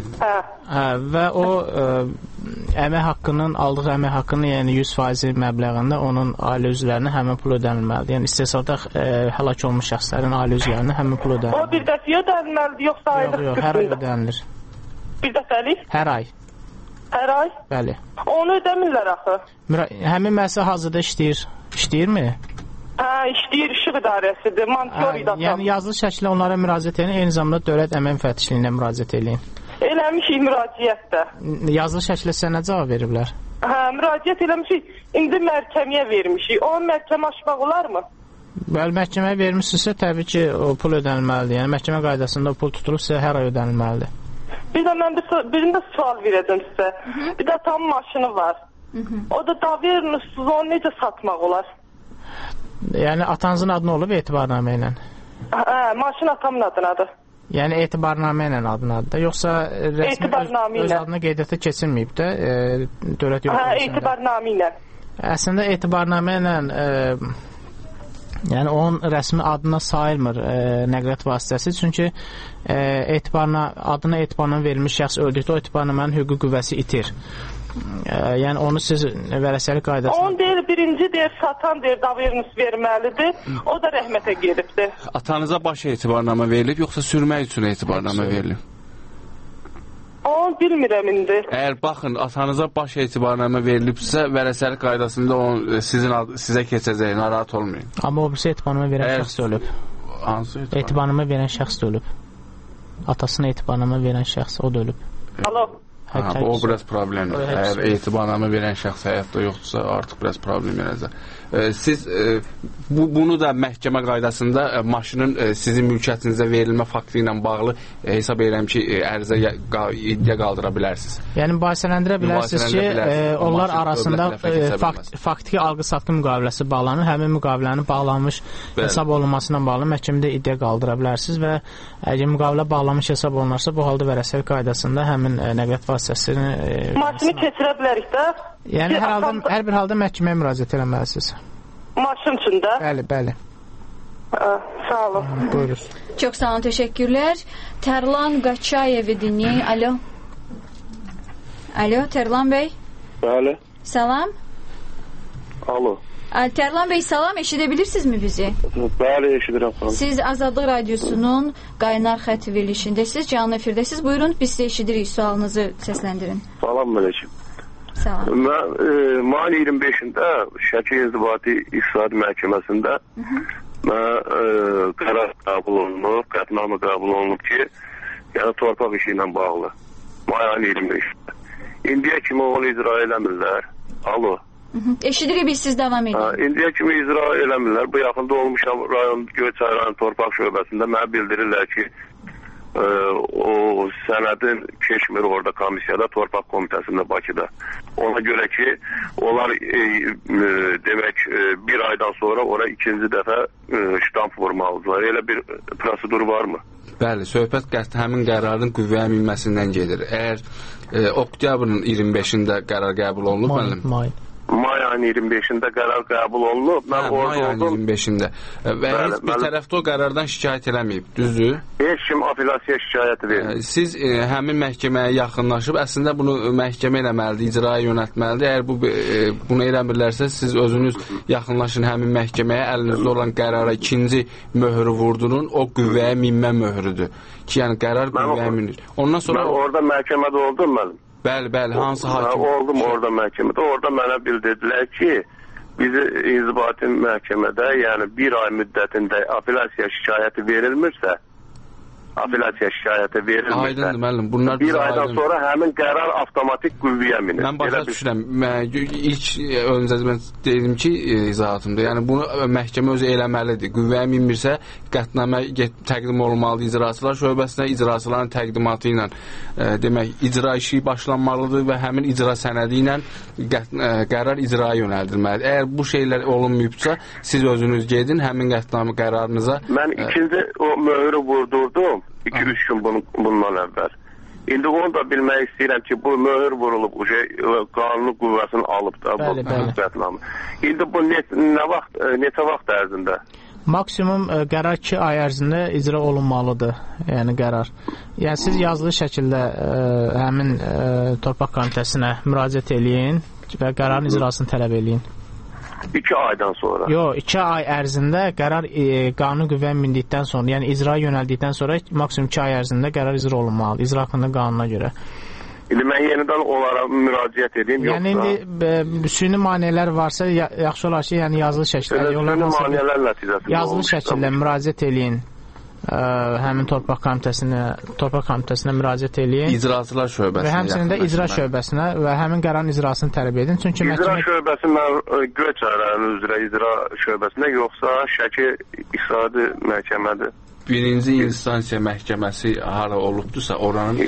Və o əmək haqqının, aldığı əmək haqqının yəni 100% məbləğində onun ailə üzvlərinə həmin pul ödənilməlidir. Yəni istehsalda həlak olmuş şəxslərin ailə üzvlərinə həmin pul ödənilməlidir. O bir dəfə ödənilməlidir, yoxsa aylıq? Yox, hər ay ödənilir. Bir dəfəlik? Hər ay. Hər ay? Bəli. Onu ödəmirlər axı. Həmin müəssisə hazırda işləyirmi? İşləyir, işıq idarəsidir, montor idarəsi. Yəni yazılı şəkildə onlara müraciət edin, eyni zamanda Dövlət Əmək Müfəttişliyinə müraciət edin. Eləmişik müraciət də. Yazılı şəkildə sizə nə cavab veriblər? Müraciət eləmişik, indi məhkəməyə vermişik. Onun məhkəmə açmaq olarmı? Bəli, məhkəməyə vermişsinizsə, təbii ki, o pul ödənilməlidir. Yəni, məhkəmə qaydasında o pul tutulubsa, hər ay ödənilməlidir. Bir də mən birində sual verəcəm sizə. Bir də tam maşını var. O da davernussuz, onu necə satmaq olar? Yəni, atanızın adı nə olub etibarnamə ilə? Maşın atamın adınadır. Yəni, etibarnamə ilə adınadır da, yoxsa rəsmi öz adına qeydiyyata keçilməyib də, dövlət yoxdur? Etibarnamə ilə. Əslində, etibarnamə ilə, yəni, onun rəsmi adına sayılmır nəqliyyat vasitəsi, çünki adına etibarnamə verilmiş şəxs öldükdə o etibarnamənin hüquqi qüvvəsi itir. Yəni onu siz vərəsəlik qaydasında... Onun deyir, birinci deyir, satan deyir, davernus verməlidir, o da rəhmətə gedibdir. Atanıza baş etibarnamə verilib, yoxsa sürmək üçün etibarnamə verilib? Onu bilmirəm indi. Əgər baxın, atanıza baş etibarnamə verilibsə, vərəsəlik qaydasında sizə keçəcək, narahat olmayın. Amma o birisi etibarnamə verən şəxs də ölüb. Hansı etibarnamə? Etibarnamə verən şəxs də ölüb. Atasına etibarnamə verən şəxs, o da ölüb. Alo. O biraz problemdir. Əgər etibarnamə verən şəxs həyatda yoxdursa, artıq biraz problem yaradacaq. Siz bunu da məhkəmə qaydasında maşının sizin mülkiyyətinizə verilmə faktı ilə bağlı hesab edirəm ki, ərizə iddia qaldıra bilərsiniz. Yəni, mübahisələndirə bilərsiniz ki, onlar arasında faktiki alqı-satqı müqaviləsi bağlanır. Həmin müqavilənin bağlanmış hesab olunmasına bağlı məhkəmədə iddia qaldıra bilərsiniz və əgər müqavilə bağlanmış hesab olunarsa, bu halda vərəsəlik qaydasında həmin nəqliyyat vasitəsini... Maşını keçirə bilərik də? Yəni, hər bir halda məhkəməyə müraciət eləməlisiniz. Maşın üçün də? Bəli, bəli. Sağ olun. Buyuruz. Çox sağ olun, təşəkkürlər. Tərlan Qaçayevi dinləyək. Alo. Alo, Tərlan bəy. Bəli. Salam. Alo. Tərlan bəy, salam, eşidə bilirsinizmi bizi? Bəli, eşidirəm. Siz Azadlıq Radiosunun qaynar xətt verilişindəsiz, canlı efirdəsiz. Buyurun, biz də eşidirik, sualınızı səsləndirin. Salam, mələkəm. Salam. Mən mayın 25-də Şəki İnzibati İqtisadi Məhkəməsində qərar qəbul olunub, qətnamə qəbul olunub ki, yəni torpaq işi ilə bağlı. Mayın 25-də. İndiyə kimi onu icra eləmirlər. Alo. Eşidirik, biz siz davam edin. İndiyə kimi icra eləmirlər. Bu yaxında olmuşam rayon Göyçay rayon torpaq şöbəsində mənə bildirirlər ki, o sənədin keçmir orada komissiyada, torpaq komitəsində Bakıda. Ona görə ki, onlar demək bir aydan sonra ora ikinci dəfə ştamp vurmalıdırlar. Elə bir prosedur varmı? Bəli, söhbət həmin qərarın qüvvəyə minməsindən gedir. Əgər oktyabrın 25-də qərar qəbul olunub, may ayının 25-də qərar qəbul olunub. May ayının 25-də. Və heç bir tərəfdə o qərardan şikayət eləməyib, düzdür? Heç kim apellyasiya şikayəti vermir. Siz həmin məhkəməyə yaxınlaşıb, əslində bunu məhkəmə eləməlidir, icraya yönəltməlidir. Əgər bunu eləmirlərsə, siz özünüz yaxınlaşın həmin məhkəməyə, əlinizdə olan qərara ikinci möhrü vurdurun, o qüvvəyə minmə möhrüdür. Ki, yəni qərar qüvvəyə minir. Ondan sonra... Mən orada məhkəmədə oldum mənim. Bəli, hansı hakim? Oldum orada məhkəmədə. Orada mənə bildirdilər ki, bizi inzibati məhkəmədə, yəni bir ay müddətində apellyasiya şikayəti verilmirsə, Aydındır, müəllim. Bunlar bir aydan sonra həmin qərar avtomatik qüvvəyə minir. Mən başa düşürəm. İlk öncə mən dedim ki, izahatımda, yəni bunu məhkəmə özü eləməlidir. Qüvvəyə minmirsə, qətnamə təqdim olunmalıdır icraçılar şöbəsinə, icraçıların təqdimatı ilə demək, icra işi başlanmalıdır və həmin icra sənədi ilə qərar icraya yönəldilməlidir. Əgər bu şeylər olunmayıbsa, siz özünüz gedin, həmin qətnamə qərarınıza... Mən ikinci o möhrü vurdurdum. 2-3 gün bundan əvvəl. İndi onu da bilmək istəyirəm ki, bu möhür vurulub, qanuni qüvvəsini alıb da bu qətnamə. İndi bu neçə vaxt ərzində? Maksimum qərar 2 ay ərzində icra olunmalıdır, yəni qərar. Yəni siz yazılı şəkildə həmin torpaq komitəsinə müraciət eləyin və qərarın icrasını tələb eləyin. 2 aydan sonra? Yox, 2 ay ərzində qərar qanun qüvvəyə mindikdən sonra, yəni icraya yönəldikdən sonra maksimum 2 ay ərzində qərar icra olunmalıdır, icra haqqında qanuna görə. İndi mən yenidən onlara müraciət edeyim, yoxsa? Yəni indi süni maneələr varsa, yaxşı olar ki, yəni yazılı şəkildə süni maneələr nəticəsində yazılı şəkildə müraciət eləyin həmin torpaq komitəsinə müraciət eləyin. İcraçılar şöbəsinə. Və həmçinin də icra şöbəsinə və həmin qərarın icrasını tələb edin. Çünki icra şöbəsi Göyçayların üzrə icra şöbəsinə, yoxsa Şəki İqtisadi Məhkəmədir? Birinci instansiya məhkəməsi hara olubdursa, oranın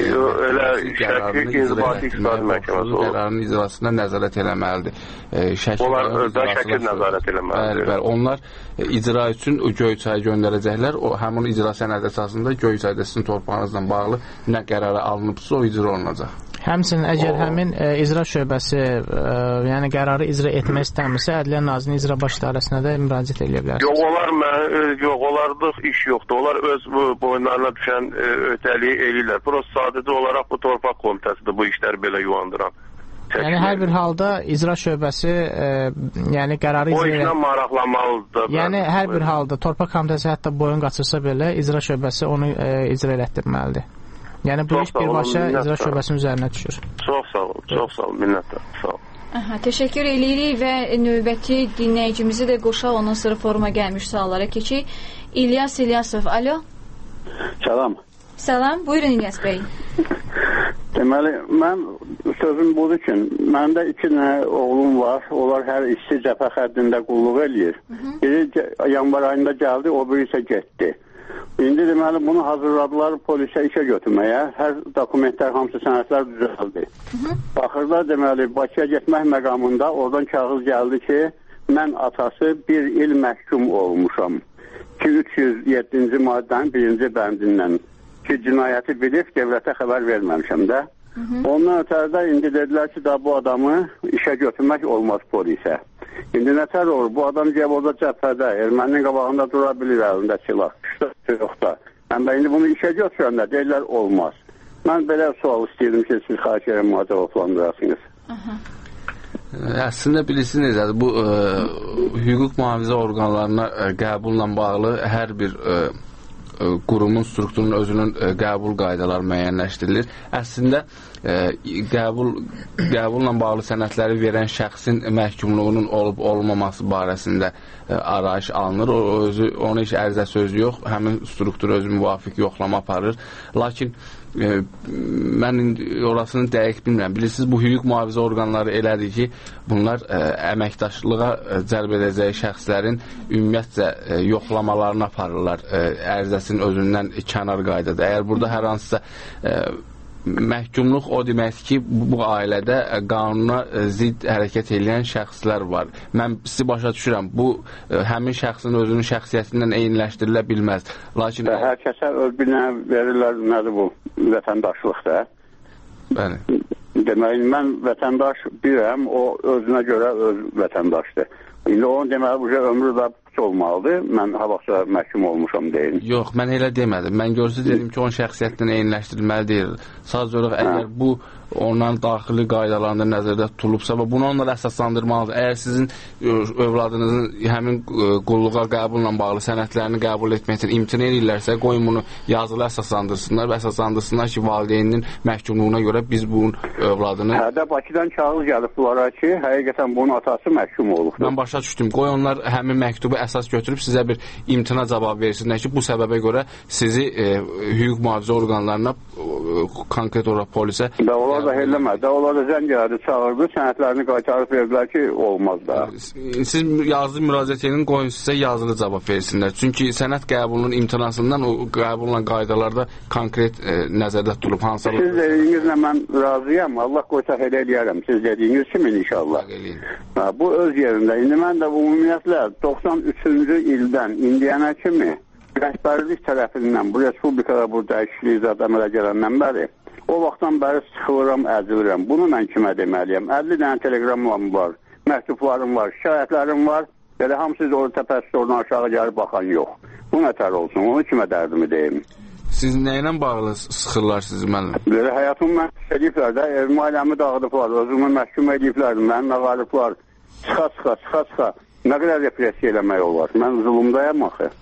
Şəki İnzibati İqtisadi Məhkəməsi olur. Qərarın icrasına nəzarət eləməlidir. Onlar özdən Şəki nəzarət eləməlidir. Bəli, onlar icra üçün Göyçaya göndərəcəklər. O həmin icra sənədi əsasında Göyçayda sizin torpağınızla bağlı nə qərara alınıbsa, o icra olunacaq. Həmçinin əgər həmin icra şöbəsi yəni qərarı icra etmək istəmirsə, Ədliyyə Nazirliyinin icra baş idarəsinə də müraciət edə bilərsiniz. Onlardıq iş yoxdur. Onlar öz boyunlarına düşən öhdəliyi eləyirlər. Prosta sadəcə olaraq bu torpaq komitəsidir bu işləri belə yuvandıran. Yəni hər bir halda icra şöbəsi yəni qərarı icra o işlə maraqlanmalıdır. Yəni hər bir halda torpaq komitəsi hətta boyun qaçırsa belə icra şöbəsi onu icra elətdirməlidir. Yəni bu iş birbaşa icra şöbəsinin üzərinə düşür. Çox sağ olun, minnətlər. Sağ olun. Təşəkkür edirik və növbəti dinləyicimizi də qoşaq, ondan sonra foruma gəlmiş suallara keçək. İlyas İlyasov, alo. Salam. Salam, buyurun İlyas bəy. Deməli, mən sözüm budur ki, məndə 2 oğlum var, onlar hər işçi cəbhə xəddində qulluq eləyir. Biri yanvar ayında gəldi, o biri isə getdi. İndi deməli bunu hazırladılar polisə işə götürməyə. Hər dokumentlər, hamısı sənədlər düzəldi. Baxırlar deməli Bakıya getmək məqamında oradan kağız gəldi ki, mən atası 1 il məhkum olmuşam. 307-ci maddənin 1-ci bəndindən ki, cinayəti bilib, dövlətə xəbər verməmişəm də. Ondan ötərdə indi dedilər ki, da bu adamı işə götürmək olmaz polisə. İndi nətər olur? Bu adam gəlib orada cəbhədə, erməninin qabağında dura bilir əlində silah. Yoxda. Mən də indi bunu işə götürəndə deyirlər olmaz. Mən belə sual istəyirdim ki, siz xahiş edirəm cavablandırasınız. Əslində bilirsiniz, bu hüquq mühafizə orqanlarına qəbulla bağlı hər bir qurumun, strukturun özünün qəbul qaydaları müəyyənləşdirilir. Əslində qəbulla bağlı sənədləri verən şəxsin məhkumluğunun olub-olmaması barəsində arayış alınır. Onun heç ərizə sözü yox, həmin struktur özü müvafiq yoxlama aparır. Lakin mən orasını dəqiq bilmirəm. Bilirsiniz, bu hüquq mühafizə orqanları elədir ki, bunlar əməkdaşlığa cəlb edəcəyi şəxslərin ümumiyyətcə yoxlamalarını aparırlar ərizəsinin özündən kənar qaydada. Əgər burada hər hansısa məhkumluq o deməkdir ki, bu ailədə qanuna zidd hərəkət edən şəxslər var. Mən sizi başa düşürəm, bu həmin şəxsin özünün şəxsiyyətindən eyniləşdirilə bilməz. Lakin hər kəsə öz bilinə verirlər, nədir bu? Vətəndaşlıqdır. Bəli. Deməli, mən vətəndaş birəm, o özünə görə öz vətəndaşdır. İndi onun deməli, bu ömrü də olmalıdır. Mən havaqsa məhkum olmuşam deyim. Yox, mən elə demədim. Mən görsüz dedim ki, onun şəxsiyyətindən eyniləşdirilməli deyil. Sadəcə olaraq əgər bu onların daxili qaydalarında nəzərdə tutulubsa və bunu onlar əsaslandırmalıdır. Əgər sizin övladınızın həmin qulluğa qəbulla bağlı sənədlərini qəbul etmək üçün imtina edirlərsə, qoyun bunu yazılı əsaslandırsınlar və əsaslandırsınlar ki, valideyninin məhkumluğuna görə biz bunun övladını... Hədə Bakıdan kağız gəlib bunlara ki, həqiqətən bunun atası məhkum olubdur. Mən başa düşdüm. Qoy onlar həmin məktubu əsas götürüb sizə bir imtina cavab versinlər ki, bu səbəbə görə sizi hüquq mühafizə orqanlarına konkret olaraq polisə... Onlar da eləmədi. Onlar da zəng gəldi, çağırdı, sənədlərini qaytarıb verdilər ki, olmaz da. Siz yazılı müraciət edin, qoyun sizə yazılı cavab versinlər. Çünki sənəd qəbulunun imtinasından o qəbulla qaydalarda konkret nəzərdə tutulub. Siz dediyinizlə mən razıyam. Allah qoysa elə eləyərəm. Siz dediyiniz kimi inşallah. Bu öz yerində. İndi mən də bu ümumiyyətlə 93-cü ildən indiyənə kimi rəhbərlik tərəfindən bu respublikada bu dəyişiklik zad əmələ gələndən bəri o vaxtdan bəri sıxılıram, əzilirəm. Bunu mən kimə deməliyəm? 50 dənə telegramlarım var, məktublarım var, şikayətlərim var. Elə hamısı orada təpəsi oradan aşağı gəlib baxan yox. Bu nətər olsun? Onu kimə dərdimi deyim? Siz nə ilə bağlı sıxırlar sizi mənlə? Belə həyatımı məhkum ediblər də, evimi ailəmi dağıdıblar, özümü məhkum ediblər, məni nağarıblar. Çıxa. Nə qədər repressiya eləmək olar? Mən zulumdayam axı.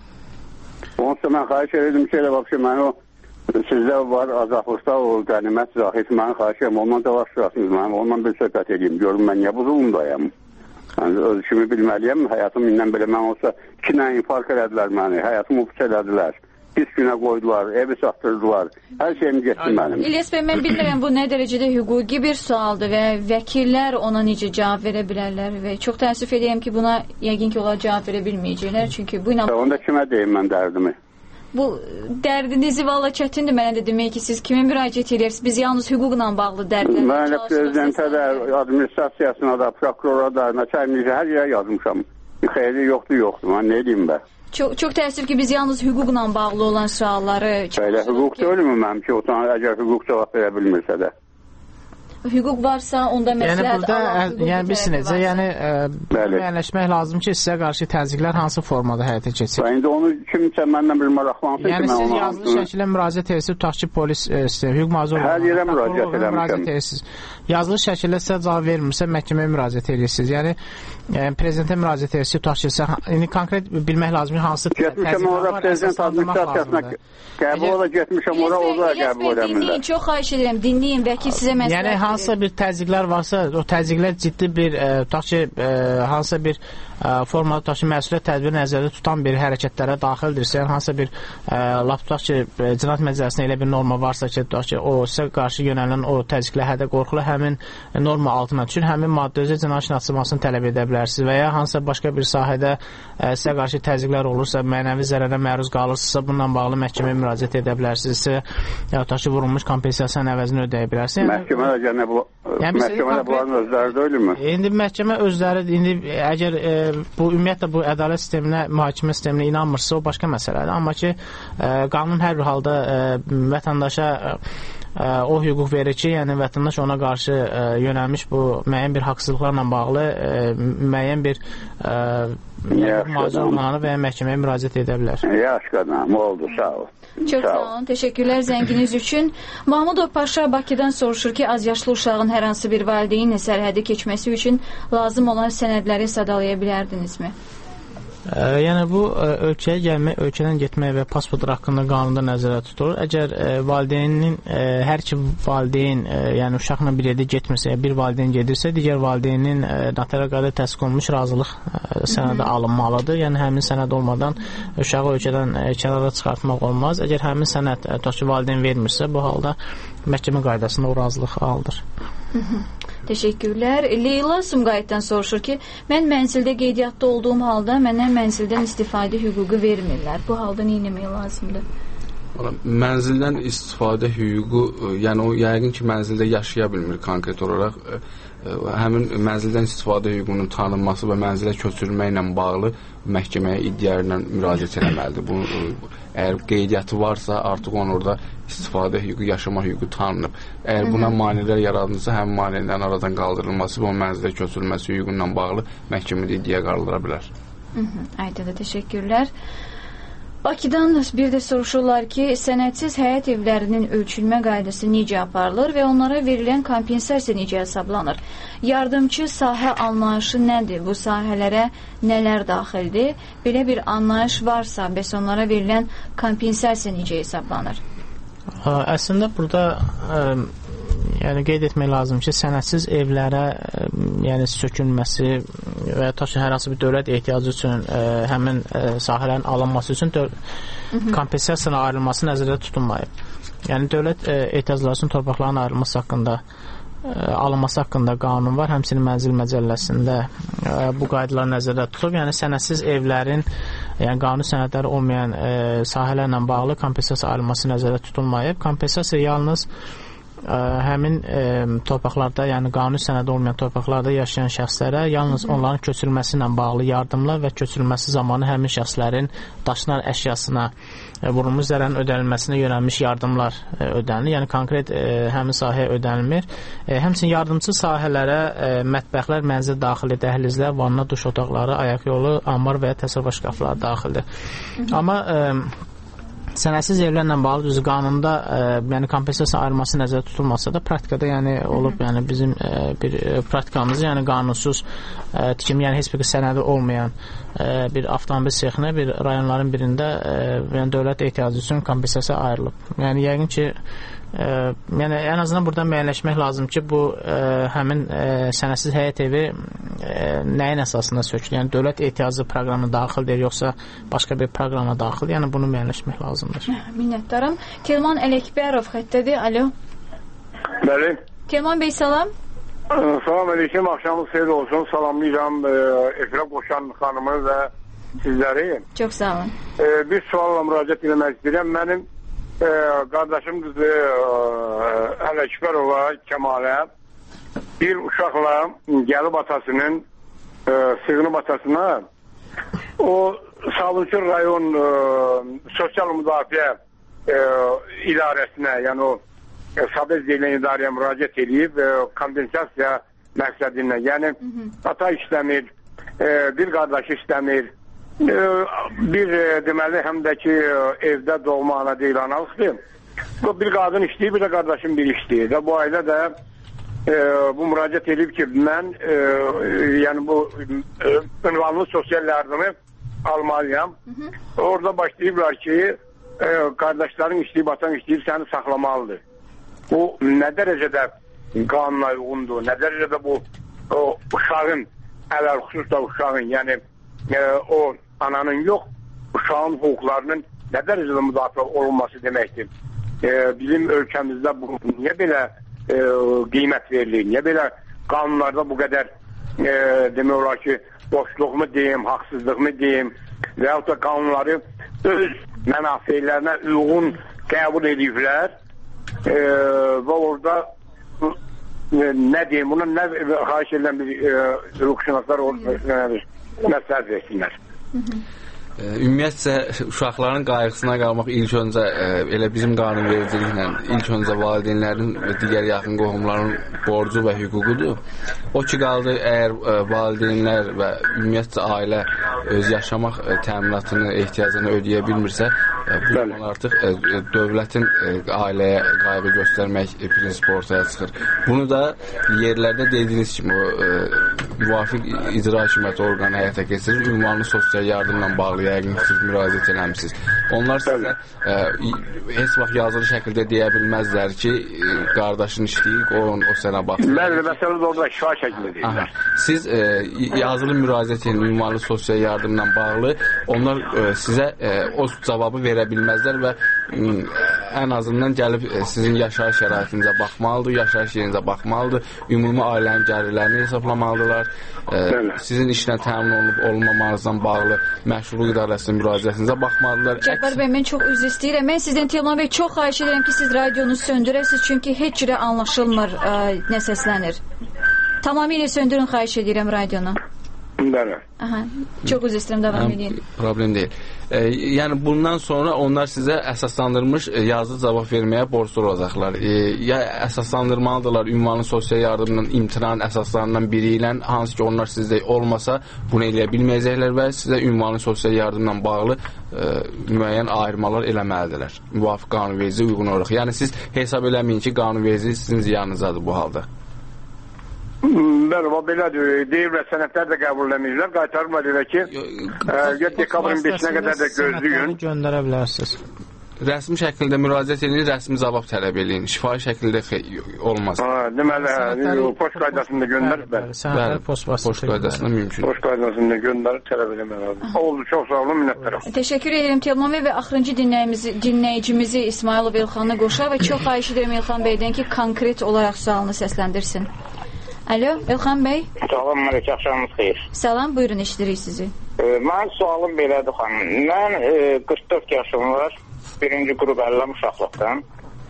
Onsa mən xahiş edirdim ki, elə bax ki, mən o sizdə var azaqlıqda o qənimət zahid, mən xahiş edirəm, ondan dalaşdırasınız, mən ondan bir söhbət edeyim, görüm mən niyə bu zulumdayam. Yəni, öz işimi bilməliyəm, həyatım indən belə mən olsa 2 dənə infarkt elədilər məni, həyatımı upuç elədilər. pis günə qoydular, evi satdırdılar. Hər şeyim getdi mənim. İlyas bəy, mən bilmirəm bu nə dərəcədə hüquqi bir sualdır və vəkillər ona necə cavab verə bilərlər və çox təəssüf edəyəm ki, buna yəqin ki, onlar cavab verə bilməyəcəklər, çünki bu ilə... Onda kimə deyim mən dərdimi? Bu dərdinizi valla çətindir mənə də demək ki, siz kimə müraciət edirsiniz? Biz yalnız hüquqla bağlı dərdlər. Mən də prezidentə də, administrasiyasına da, prokurora da, nəçərlikə hər yerə yazmışam. Xeyri yoxdur, mən nə deyim bə? Çox təəssüf ki, biz yalnız hüquqla bağlı olan sualları... Belə hüquq deyilmi mənim ki, əgər hüquq cavab verə bilmirsə də? Hüquq varsa, onda məsləhət alan hüquq yəni biz necə, yəni müəyyənləşmək lazım ki, sizə qarşı təzyiqlər hansı formada həyata keçir? İndi onu kimsə məndən bir maraqlansın yəni, ki, mən onu... Yəni siz yazılı şəkildə müraciət edirsiniz, tutaq ki, polis hüquq mühafizə hər yerə müraciət edirsiniz. Yazılı şəkildə sizə cavab vermirsə, məhkəməyə müraciət edirsiniz. Yəni, prezidentə müraciət edirsiniz, tutaq ki, indi konkret bilmək lazım ki, hansı getmişəm ora prezident administrasiyasına qəbul ola getmişəm ora, orada qəbul edəmirlər. Çox xahiş edirəm, dinləyin, vəkil sizə məsləhət verir. Hansısa bir təzyiqlər varsa, o təzyiqlər ciddi bir, tutaq ki, hansısa bir formada, tutaq ki, məsuliyyət tədbiri nəzərdə tutan bir hərəkətlərə daxildirsə, yəni hansısa bir, tutaq ki, cinayət məcəlləsində elə bir norma varsa ki, tutaq ki, o sizə qarşı yönələn o təzyiqlər, hədə qorxulu həmin norma altına düşür, həmin maddə özü cinayət işinin açılmasını tələb edə bilərsiniz və ya hansısa başqa bir sahədə sizə qarşı təzyiqlər olursa, mənəvi zərərə məruz qalırsınızsa, bununla bağlı məhkəməyə müraciət edə bilərsinizsə, ya tutaq ki, vurulmuş kompensasiyanın əvəzini ödəyə bilərsiniz. Məhkəmədə bunların özləri də ölürmü? İndi məhkəmə özləri, indi əgər ümumiyyətlə bu ədalət sisteminə, mühakimə sisteminə inanmırsa, o başqa məsələdir. Amma ki, qanun hər bir halda vətəndaşa o hüquq verir ki, yəni vətəndaş ona qarşı yönəlmiş bu müəyyən bir haqsızlıqlarla bağlı müəyyən bir müalicə olmaları və ya məhkəməyə müraciət edə bilər. Yaxşı qadınım, oldu, sağ ol. Çox sağ olun, təşəkkürlər zənginiz üçün. Mahmudov Paşa Bakıdan soruşur ki, az yaşlı uşağın hər hansı bir valideynlə sərhədi keçməsi üçün lazım olan sənədləri sadalaya bilərdinizmi? Yəni bu ölkəyə gəlmək, ölkədən getmək və pasportlar haqqında qanunda nəzərdə tutulur. Əgər valideynin, hər iki valideyn, yəni uşaqla bir yerdə getmirsə, bir valideyn gedirsə, digər valideynin notara qədər təsdiq olunmuş razılıq sənədi alınmalıdır. Yəni həmin sənəd olmadan uşağı ölkədən kənara çıxartmaq olmaz. Əgər həmin sənəd valideyn vermirsə, bu halda məhkəmə qaydasında o razılıq alınır. Təşəkkürlər. Leyla Sumqayıtdan soruşur ki, mən mənzildə qeydiyyatda olduğum halda mənə mənzildən istifadə hüququ vermirlər. Bu halda nə etmək lazımdır? Mənzildən istifadə hüququ, yəni o yəqin ki, mənzildə yaşaya bilmir konkret olaraq. Həmin mənzildən istifadə hüququnun tanınması və mənzilə köçürülməklə bağlı məhkəməyə iddia ilə müraciət etməlidir. Bu, əgər qeydiyyatı varsa, artıq onun orada istifadə hüququ, yaşama hüququ tanınıb. Əgər buna maneələr yaradılırsa, həmin maneələrin aradan qaldırılması və o mənzilə köçürülməsi hüququndan bağlı məhkəmədə iddia qaldıra bilər. Ayda da təşəkkürlər. Bakıdan bir də soruşurlar ki, sənədsiz həyət evlərinin ölçülmə qaydası necə aparılır və onlara verilən kompensasiya necə hesablanır? Yardımçı sahə anlayışı nədir? Bu sahələrə nələr daxildir? Belə bir anlayış varsa, bəs onlara verilən kompensasiya necə hesablanır? Əslində burada yəni qeyd etmək lazım ki, sənədsiz evlərə yəni sökülməsi və ya hər hansı bir dövlət ehtiyacı üçün həmin sahələrin alınması üçün kompensasiyanın ayrılması nəzərdə tutulmayıb. Yəni dövlət ehtiyacları üçün torpaqların ayrılması haqqında alınması haqqında qanun var. Həmçinin mənzil məcəlləsində bu qaydalar nəzərdə tutulub. Yəni sənədsiz evlərin, yəni qanun sənədləri olmayan sahələrlə bağlı kompensasiya ayrılması nəzərdə tutulmayıb. Kompensasiya yalnız həmin torpaqlarda, yəni qanun sənədi olmayan torpaqlarda yaşayan şəxslərə yalnız onların köçürülməsi ilə bağlı yardımlar və köçürülməsi zamanı həmin şəxslərin daşınan əşyasına vurulmuş zərərin ödənilməsinə yönəlmiş yardımlar ödənilir. Yəni konkret həmin sahəyə ödənilmir. Həmçinin yardımçı sahələrə mətbəxlər, mənzil daxili dəhlizlər, vanna, duş otaqları, ayaq yolu, ambar və ya təsərrüfat şkafları daxildir. Amma sənədsiz evlərlə bağlı düzü qanunda yəni kompensasiya ayrılması nəzərdə tutulmasa da praktikada yəni olub, yəni bizim bir praktikamız, yəni qanunsuz tikim, yəni heç bir sənədi olmayan bir avtomobil sexinə bir rayonların birində yəni dövlət ehtiyacı üçün kompensasiya ayrılıb. Yəni yəqin ki Yəni ən azından buradan müəyyənləşmək lazım ki, bu həmin sənədsiz həyat evi nəyin əsasında sökülür? Yəni dövlət ehtiyacı proqramına daxildir, yoxsa başqa bir proqrama daxil? Yəni bunu müəyyənləşmək lazımdır. Minnətdaram. Kelman Ələkbərov xəttədir. Alo. Bəli. Kelman bəy, salam. Salam əleykum, axşamınız xeyir olsun. Salamlayıram efirə qoşan xanımı və sizləri. Çox sağ olun. Bir sualla müraciət etmək istəyirəm. Mənim qardaşım qızı Ələkbərova Kəmalə bir uşaqla gəlib atasının sığınıb atasına o Sabunçu rayon sosial müdafiə idarəsinə, yəni o Sabez deyilən idarəyə müraciət edib kompensasiya məqsədindən, yəni ata işləmir, bir qardaşı işləmir, bir deməli həm də ki evdə doğma ana deyil, analıqdır. Bir qadın işləyir, bir də qardaşım bir işləyir və bu ailə də bu müraciət edib ki, mən yəni bu ünvanlı sosial yardımı almalıyam. Orada başlayıblar ki, qardaşların işləyib, atan işləyib səni saxlamalıdır. Bu nə dərəcədə qanuna uyğundur, nə dərəcədə bu uşağın, ələl xüsus da uşağın, yəni o ananın yox, uşağın hüquqlarının nə dərəcədə müdafiə olunması deməkdir. Bizim ölkəmizdə bu niyə belə qiymət verilir, niyə belə qanunlarda bu qədər demək olar ki, boşluqmu deyim, haqsızlıqmı deyim və yaxud da qanunları öz mənafeylərinə uyğun qəbul ediblər və orada nə deyim, buna nə xahiş edən bir hüquqşünaslar məsləhət versinlər. Ümumiyyətcə uşaqların qayğısına qalmaq ilk öncə elə bizim qanunvericiliklə ilk öncə valideynlərin və digər yaxın qohumların borcu və hüququdur. O ki qaldı, əgər valideynlər və ümumiyyətcə ailə öz yaşamaq təminatını, ehtiyacını ödəyə bilmirsə, bu zaman artıq dövlətin ailəyə qayğı göstərmək prinsipi ortaya çıxır. Bunu da yerlərdə dediyiniz kimi müvafiq icra hakimiyyəti orqanı həyata keçirir. Ünvanlı sosial yardımla bağlı yəqin ki, siz müraciət eləmişsiniz. Onlar sizə heç vaxt yazılı şəkildə deyə bilməzlər ki, qardaşın işləyir, o sənə baxır. Bəli, məsələ də orada şifa şəkildə deyirlər. Siz yazılı müraciət edin ünvanlı sosial yardımla bağlı. Onlar sizə o cavabı verə bilməzlər və ən azından gəlib sizin yaşayış şəraitinizə baxmalıdır, yaşayış yerinizə baxmalıdır, ümumi ailənin gəlirlərini hesablamalıdırlar. Sizin işlə təmin olunub olmamanızdan bağlı məşğulluq idarəsinə müraciətinizə baxmalıdırlar. Cəbbər bəy, mən çox üzr istəyirəm. Mən sizdən Teoman bəy çox xahiş edirəm ki, siz radionu söndürəsiniz, çünki heç cürə anlaşılmır nə səslənir. Tamamilə söndürün, xahiş edirəm radionu. Bəli. Çox üzr istəyirəm, davam edin. Problem deyil. Yəni bundan sonra onlar sizə əsaslandırmış yazılı cavab verməyə borclu olacaqlar. Ya əsaslandırmalıdırlar ünvanlı sosial yardımının imtinanın əsaslarından biri ilə, hansı ki onlar sizdə olmasa bunu eləyə bilməyəcəklər və sizə ünvanlı sosial yardımla bağlı müəyyən ayırmalar eləməlidirlər. Müvafiq qanunverici uyğun olaraq. Yəni siz hesab eləməyin ki, qanunverici sizin ziyanınızdadır bu halda. Bəli, o belədir. Deyirlər, sənədlər də qəbul eləməyirlər. Qaytarırlar elə ki, dekabrın 5-nə qədər də gözləyin. Göndərə bilərsiniz. Rəsmi şəkildə müraciət edin, rəsmi cavab tələb edin. Şifahi şəkildə olmaz. Deməli, poçt qaydasında göndərib. Sənədlər poçt qaydasında mümkün. Poçt qaydasında göndərib tələb eləmək. Oldu, çox sağ olun, minnətdaram. Təşəkkür edirəm Teoman bəy və axırıncı dinləyicimizi İsmailov İlxanı qoşar və çox xahiş edirəm İlxan bəydən ki, konkret olaraq sualını səsləndirsin. Alo, İlxan bəy. Salam, Mələk, axşamınız xeyir. Salam, buyurun, eşidirik sizi. Mənim sualım belədir, xanım. Mən 44 yaşım var, birinci qrup 50 uşaqlıqdan.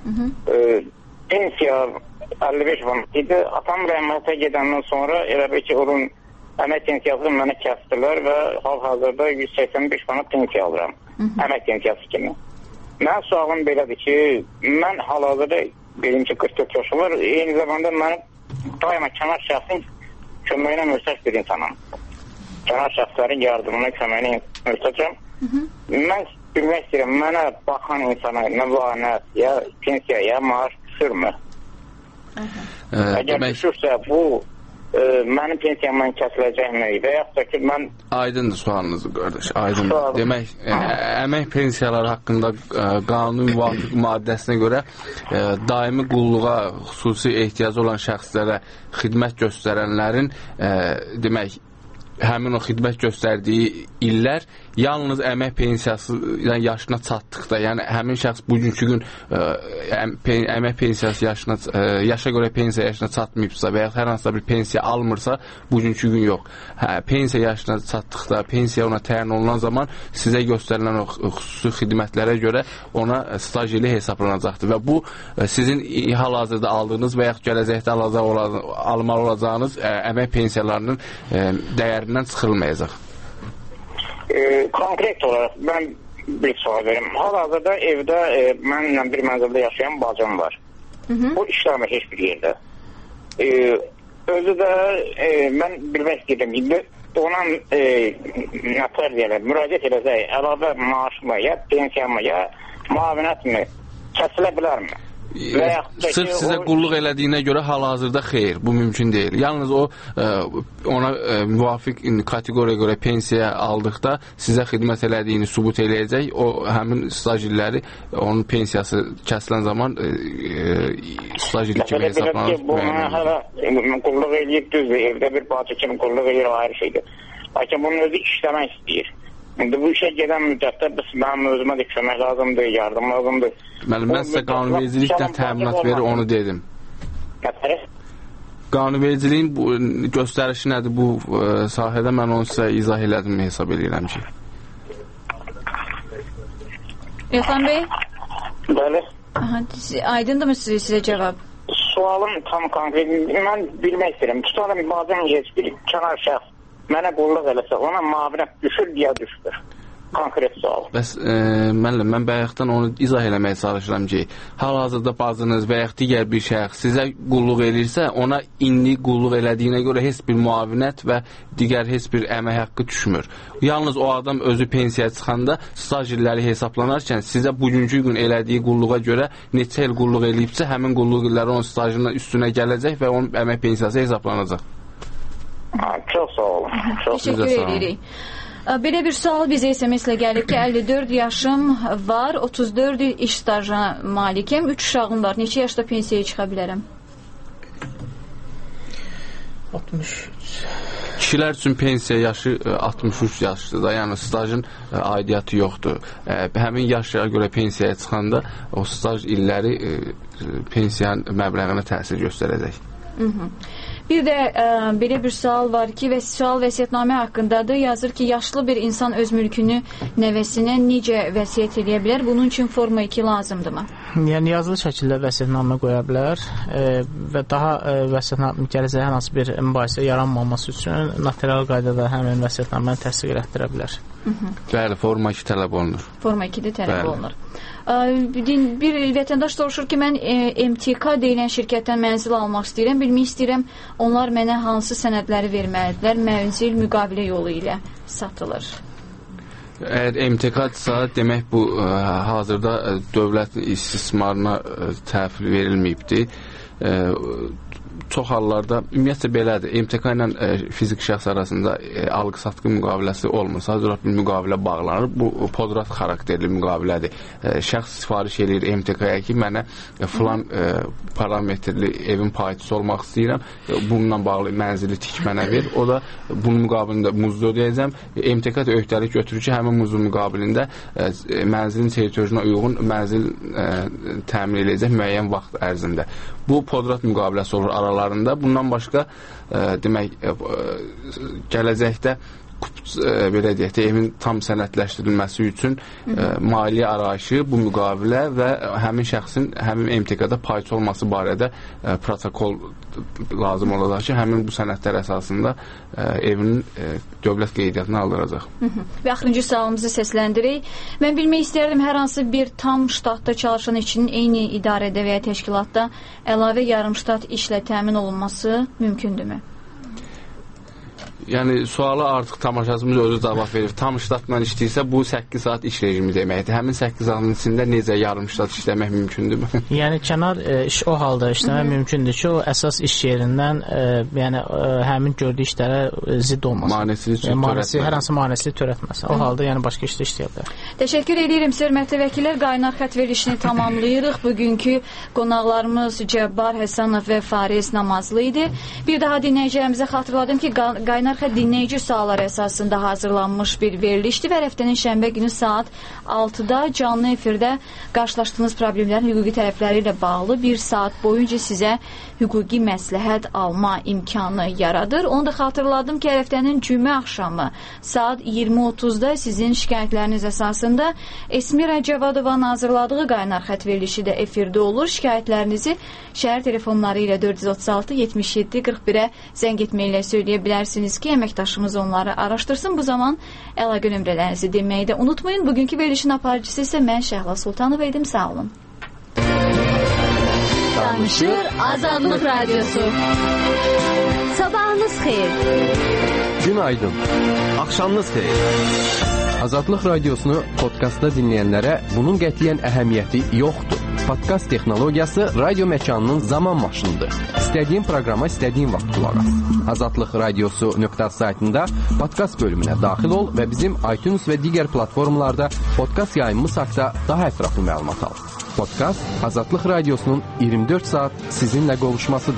Pensiya 55 manat idi. Atam rəhmətə gedəndən sonra elə bir ki, onun əmək pensiyasını mənə kəsdilər və hal-hazırda 185 manat pensiya alıram. Əmək pensiyası kimi. Mənim sualım belədir ki, mən hal-hazırda birinci 44 yaşım var, eyni zamanda mənim daima kənar şəxsin köməyinə möhtac bir insanım. Kənar şəxslərin yardımına, köməyinə möhtacam. Mən bilmək istəyirəm, mənə baxan insana nə vanət, ya pensiya, ya maaş düşürmü? Əgər düşürsə, bu mənim pensiyamdan kəsiləcəkmi və yaxud da ki, mən... Aydındır sualınız, qardaş, aydındır. Demək, əmək pensiyaları haqqında qanun müvafiq maddəsinə görə daimi qulluğa xüsusi ehtiyacı olan şəxslərə xidmət göstərənlərin demək, həmin o xidmət göstərdiyi illər yalnız əmək pensiyası yaşına çatdıqda, yəni həmin şəxs bugünkü gün əmək pensiyası yaşa görə pensiya yaşına çatmayıbsa və ya hər hansısa bir pensiya almırsa, bugünkü gün yox. Pensiya yaşına çatdıqda, pensiya ona təyin olunan zaman sizə göstərilən o xüsusi xidmətlərə görə ona staj ili hesablanacaqdır və bu sizin hal-hazırda aldığınız və yaxud gələcəkdə almalı olacağınız əmək pensiyalarının dəyərindən çıxılmayacaq. Konkret olaraq mən bir sual verim. Hal-hazırda evdə mənimlə bir mənzildə yaşayan bacım var. O işləmir heç bir yerdə. Özü də mən bilmək istəyirəm, indi ona nətər deyərlər, müraciət edəcək, əlavə maaşmı, ya pensiyamı, ya müavinətmi kəsilə bilərmi? Sırf sizə qulluq elədiyinə görə hal-hazırda xeyr, bu mümkün deyil. Yalnız o ona müvafiq kateqoriyaya görə pensiya aldıqda sizə xidmət elədiyini sübut eləyəcək. O həmin staj illəri onun pensiyası kəsilən zaman staj ili kimi hesablanır. Buna hələ qulluq eləyib düzdür, evdə bir bacı kimi qulluq eləyir, o ayrı şeydir. Lakin bunun özü işləmək istəyir. İndi bu işə gedən müddətdə mənim özümə də kömək lazımdır, yardım lazımdır. Mən sizə qanunvericiliklə təminat verir, onu dedim. Qanunvericiliyin göstərişi nədir bu sahədə, mən onu sizə izah elədim, hesab edirəm ki. İlxan bəy? Bəli. Aydındırmı sizə cavab? Sualım tam konkret, mən bilmək istəyirəm. Tutalım, bazen heç bir kənar şəxs mənə qulluq eləsə, ona müavinət düşür, ya düşmür. Konkret sual. Bəs mən bayaqdan onu izah eləməyə çalışıram ki, hal-hazırda bacınız və yaxud digər bir şəxs sizə qulluq eləyirsə, ona indi qulluq elədiyinə görə heç bir müavinət və digər heç bir əmək haqqı düşmür. Yalnız o adam özü pensiyaya çıxanda staj illəri hesablanarkən sizə bugünkü gün elədiyi qulluğa görə neçə il qulluq eləyibsə, həmin qulluq illəri onun stajının üstünə gələcək və onun əmək pensiyası hesablanacaq. Çox sağ olun. Teşekkür edirik. Belə bir sual bizə SMS-lə gəlib ki, 54 yaşım var, 34 il iş stajına malikəm, 3 uşağım var. Neçə yaşda pensiyaya çıxa bilərəm? 63. Kişilər üçün pensiya yaşı 63 yaşdır da, yəni stajın aidiyyatı yoxdur. Həmin yaşa görə pensiyaya çıxanda o staj illəri pensiyanın məbləğinə təsir göstərəcək. Bir də belə bir sual var ki, sual vəsiyyətnamə haqqındadır. Yazır ki, yaşlı bir insan öz mülkünü nəvəsinə necə vəsiyyət edə bilər? Bunun üçün forma 2 lazımdırmı? Yəni yazılı şəkildə vəsiyyətnamə qoya bilər və daha vəsiyyətnamə gələcək hər hansı bir mübahisə yaranmaması üçün notarial qaydada həmin vəsiyyətnaməni təsdiq etdirə bilər. Bəli, forma 2 tələb olunur. Forma 2-də tələb olunur. Bir vətəndaş soruşur ki, mən MTK deyilən şirkətdən mənzil almaq istəyirəm, bilmək istəyirəm, onlar mənə hansı sənədləri verməlidirlər, mənzil müqavilə yolu ilə satılır. Əgər MTK-dırsa, demək bu hazırda dövlətin istismarına təhvil verilməyibdir. Çox hallarda, ümumiyyətlə belədir, MTK ilə fiziki şəxs arasında alqı-satqı müqaviləsi olmasa, züraf bir müqavilə bağlanır. Bu podrat xarakterli müqavilədir. Şəxs sifariş edir MTK-ya ki, mənə filan parametrli evin payçısı olmaq istəyirəm, bununla bağlı mənzili tik mənə ver. O da bunun müqabilində muzlu ödəyəcəm. MTK da öhdəlik götürür ki, həmin muzlu müqabilində mənzilin territoriyuna uyğun mənzil təmin edəcək müəyyən vaxt ərzində. Bu podrat müqaviləsi olur aralarında. Bundan başqa demək gələcəkdə belə deyək də, evin tam sənədləşdirilməsi üçün maliyyə arayışı, bu müqavilə və həmin şəxsin həmin MTK-da payçı olması barədə protokol lazım olacaq ki, həmin bu sənədlər əsasında evinin dövlət qeydiyyatına aldıracaq. Və axırıncı sualımızı səsləndirik. Mən bilmək istərdim, hər hansı bir tam ştatda çalışan işçinin eyni idarədə və ya təşkilatda əlavə yarım ştat işlə təmin olunması mümkündürmü? Yəni suala artıq tamaşaçımız özü cavab verir. Tam ştatla işləyirsə bu 8 saat iş rejimi deməkdir. Həmin 8 saatin içində necə yarım ştat işləmək mümkündür? Yəni kənar iş o halda işləmək mümkündür ki, o əsas iş yerindən yəni həmin gördüyü işlərə zidd olmasın. Hər hansı maneəsizlik törətməsin. O halda yəni başqa işdə işləyə bilər. Təşəkkür edirəm sizə hörmətli vəkillər. Qaynar xətt verilişini tamamlayırıq. Bugünkü qonaqlarımız Cəbbar Həsənov və Fariz Namazlı idi. Bir daha dinləyicilərimizə xatırladım ki, Qaynar xətt dinləyici sualları əsasında hazırlanmış bir verilişdir və həftənin şənbə günü saat 6-da canlı efirdə qarşılaşdığınız problemlərin hüquqi tərəfləri ilə bağlı bir saat boyunca sizə hüquqi məsləhət alma imkanı yaradır. Onu da xatırladım ki, həftənin cümə axşamı saat 20:30-da sizin şikayətləriniz əsasında Esmira Cavadovanın hazırladığı Qaynar xətt verilişi də efirdə olur. Şikayətlərinizi şəhər telefonları ilə 436-77-41-ə zəng etməklə söyləyə bilərsiniz ki, əməkdaşımız onları araşdırsın. Bu zaman əlaqə nömrələrinizi deməyi də unutmayın. Bugünkü verilişin aparıcısı isə mən Şəhla Sultanova idim. Sağ olun. Danışır Azadlıq Radyosu. Sabahınız xeyir. Günaydın. Axşamınız xeyir. Azadlıq Radiosunu podkastda dinləyənlərə bunun qətiyyən əhəmiyyəti yoxdur. Podkast texnologiyası radio məkanının zaman maşınıdır. İstədiyin proqrama istədiyin vaxt qulaq as. Azadlıq Radiosu.az saytında podkast bölümünə daxil ol və bizim iTunes və digər platformalarda podkast yayımımız haqqında daha ətraflı məlumat al. Podkast Azadlıq Radiosunun 24 saat sizinlə qovuşmasıdır.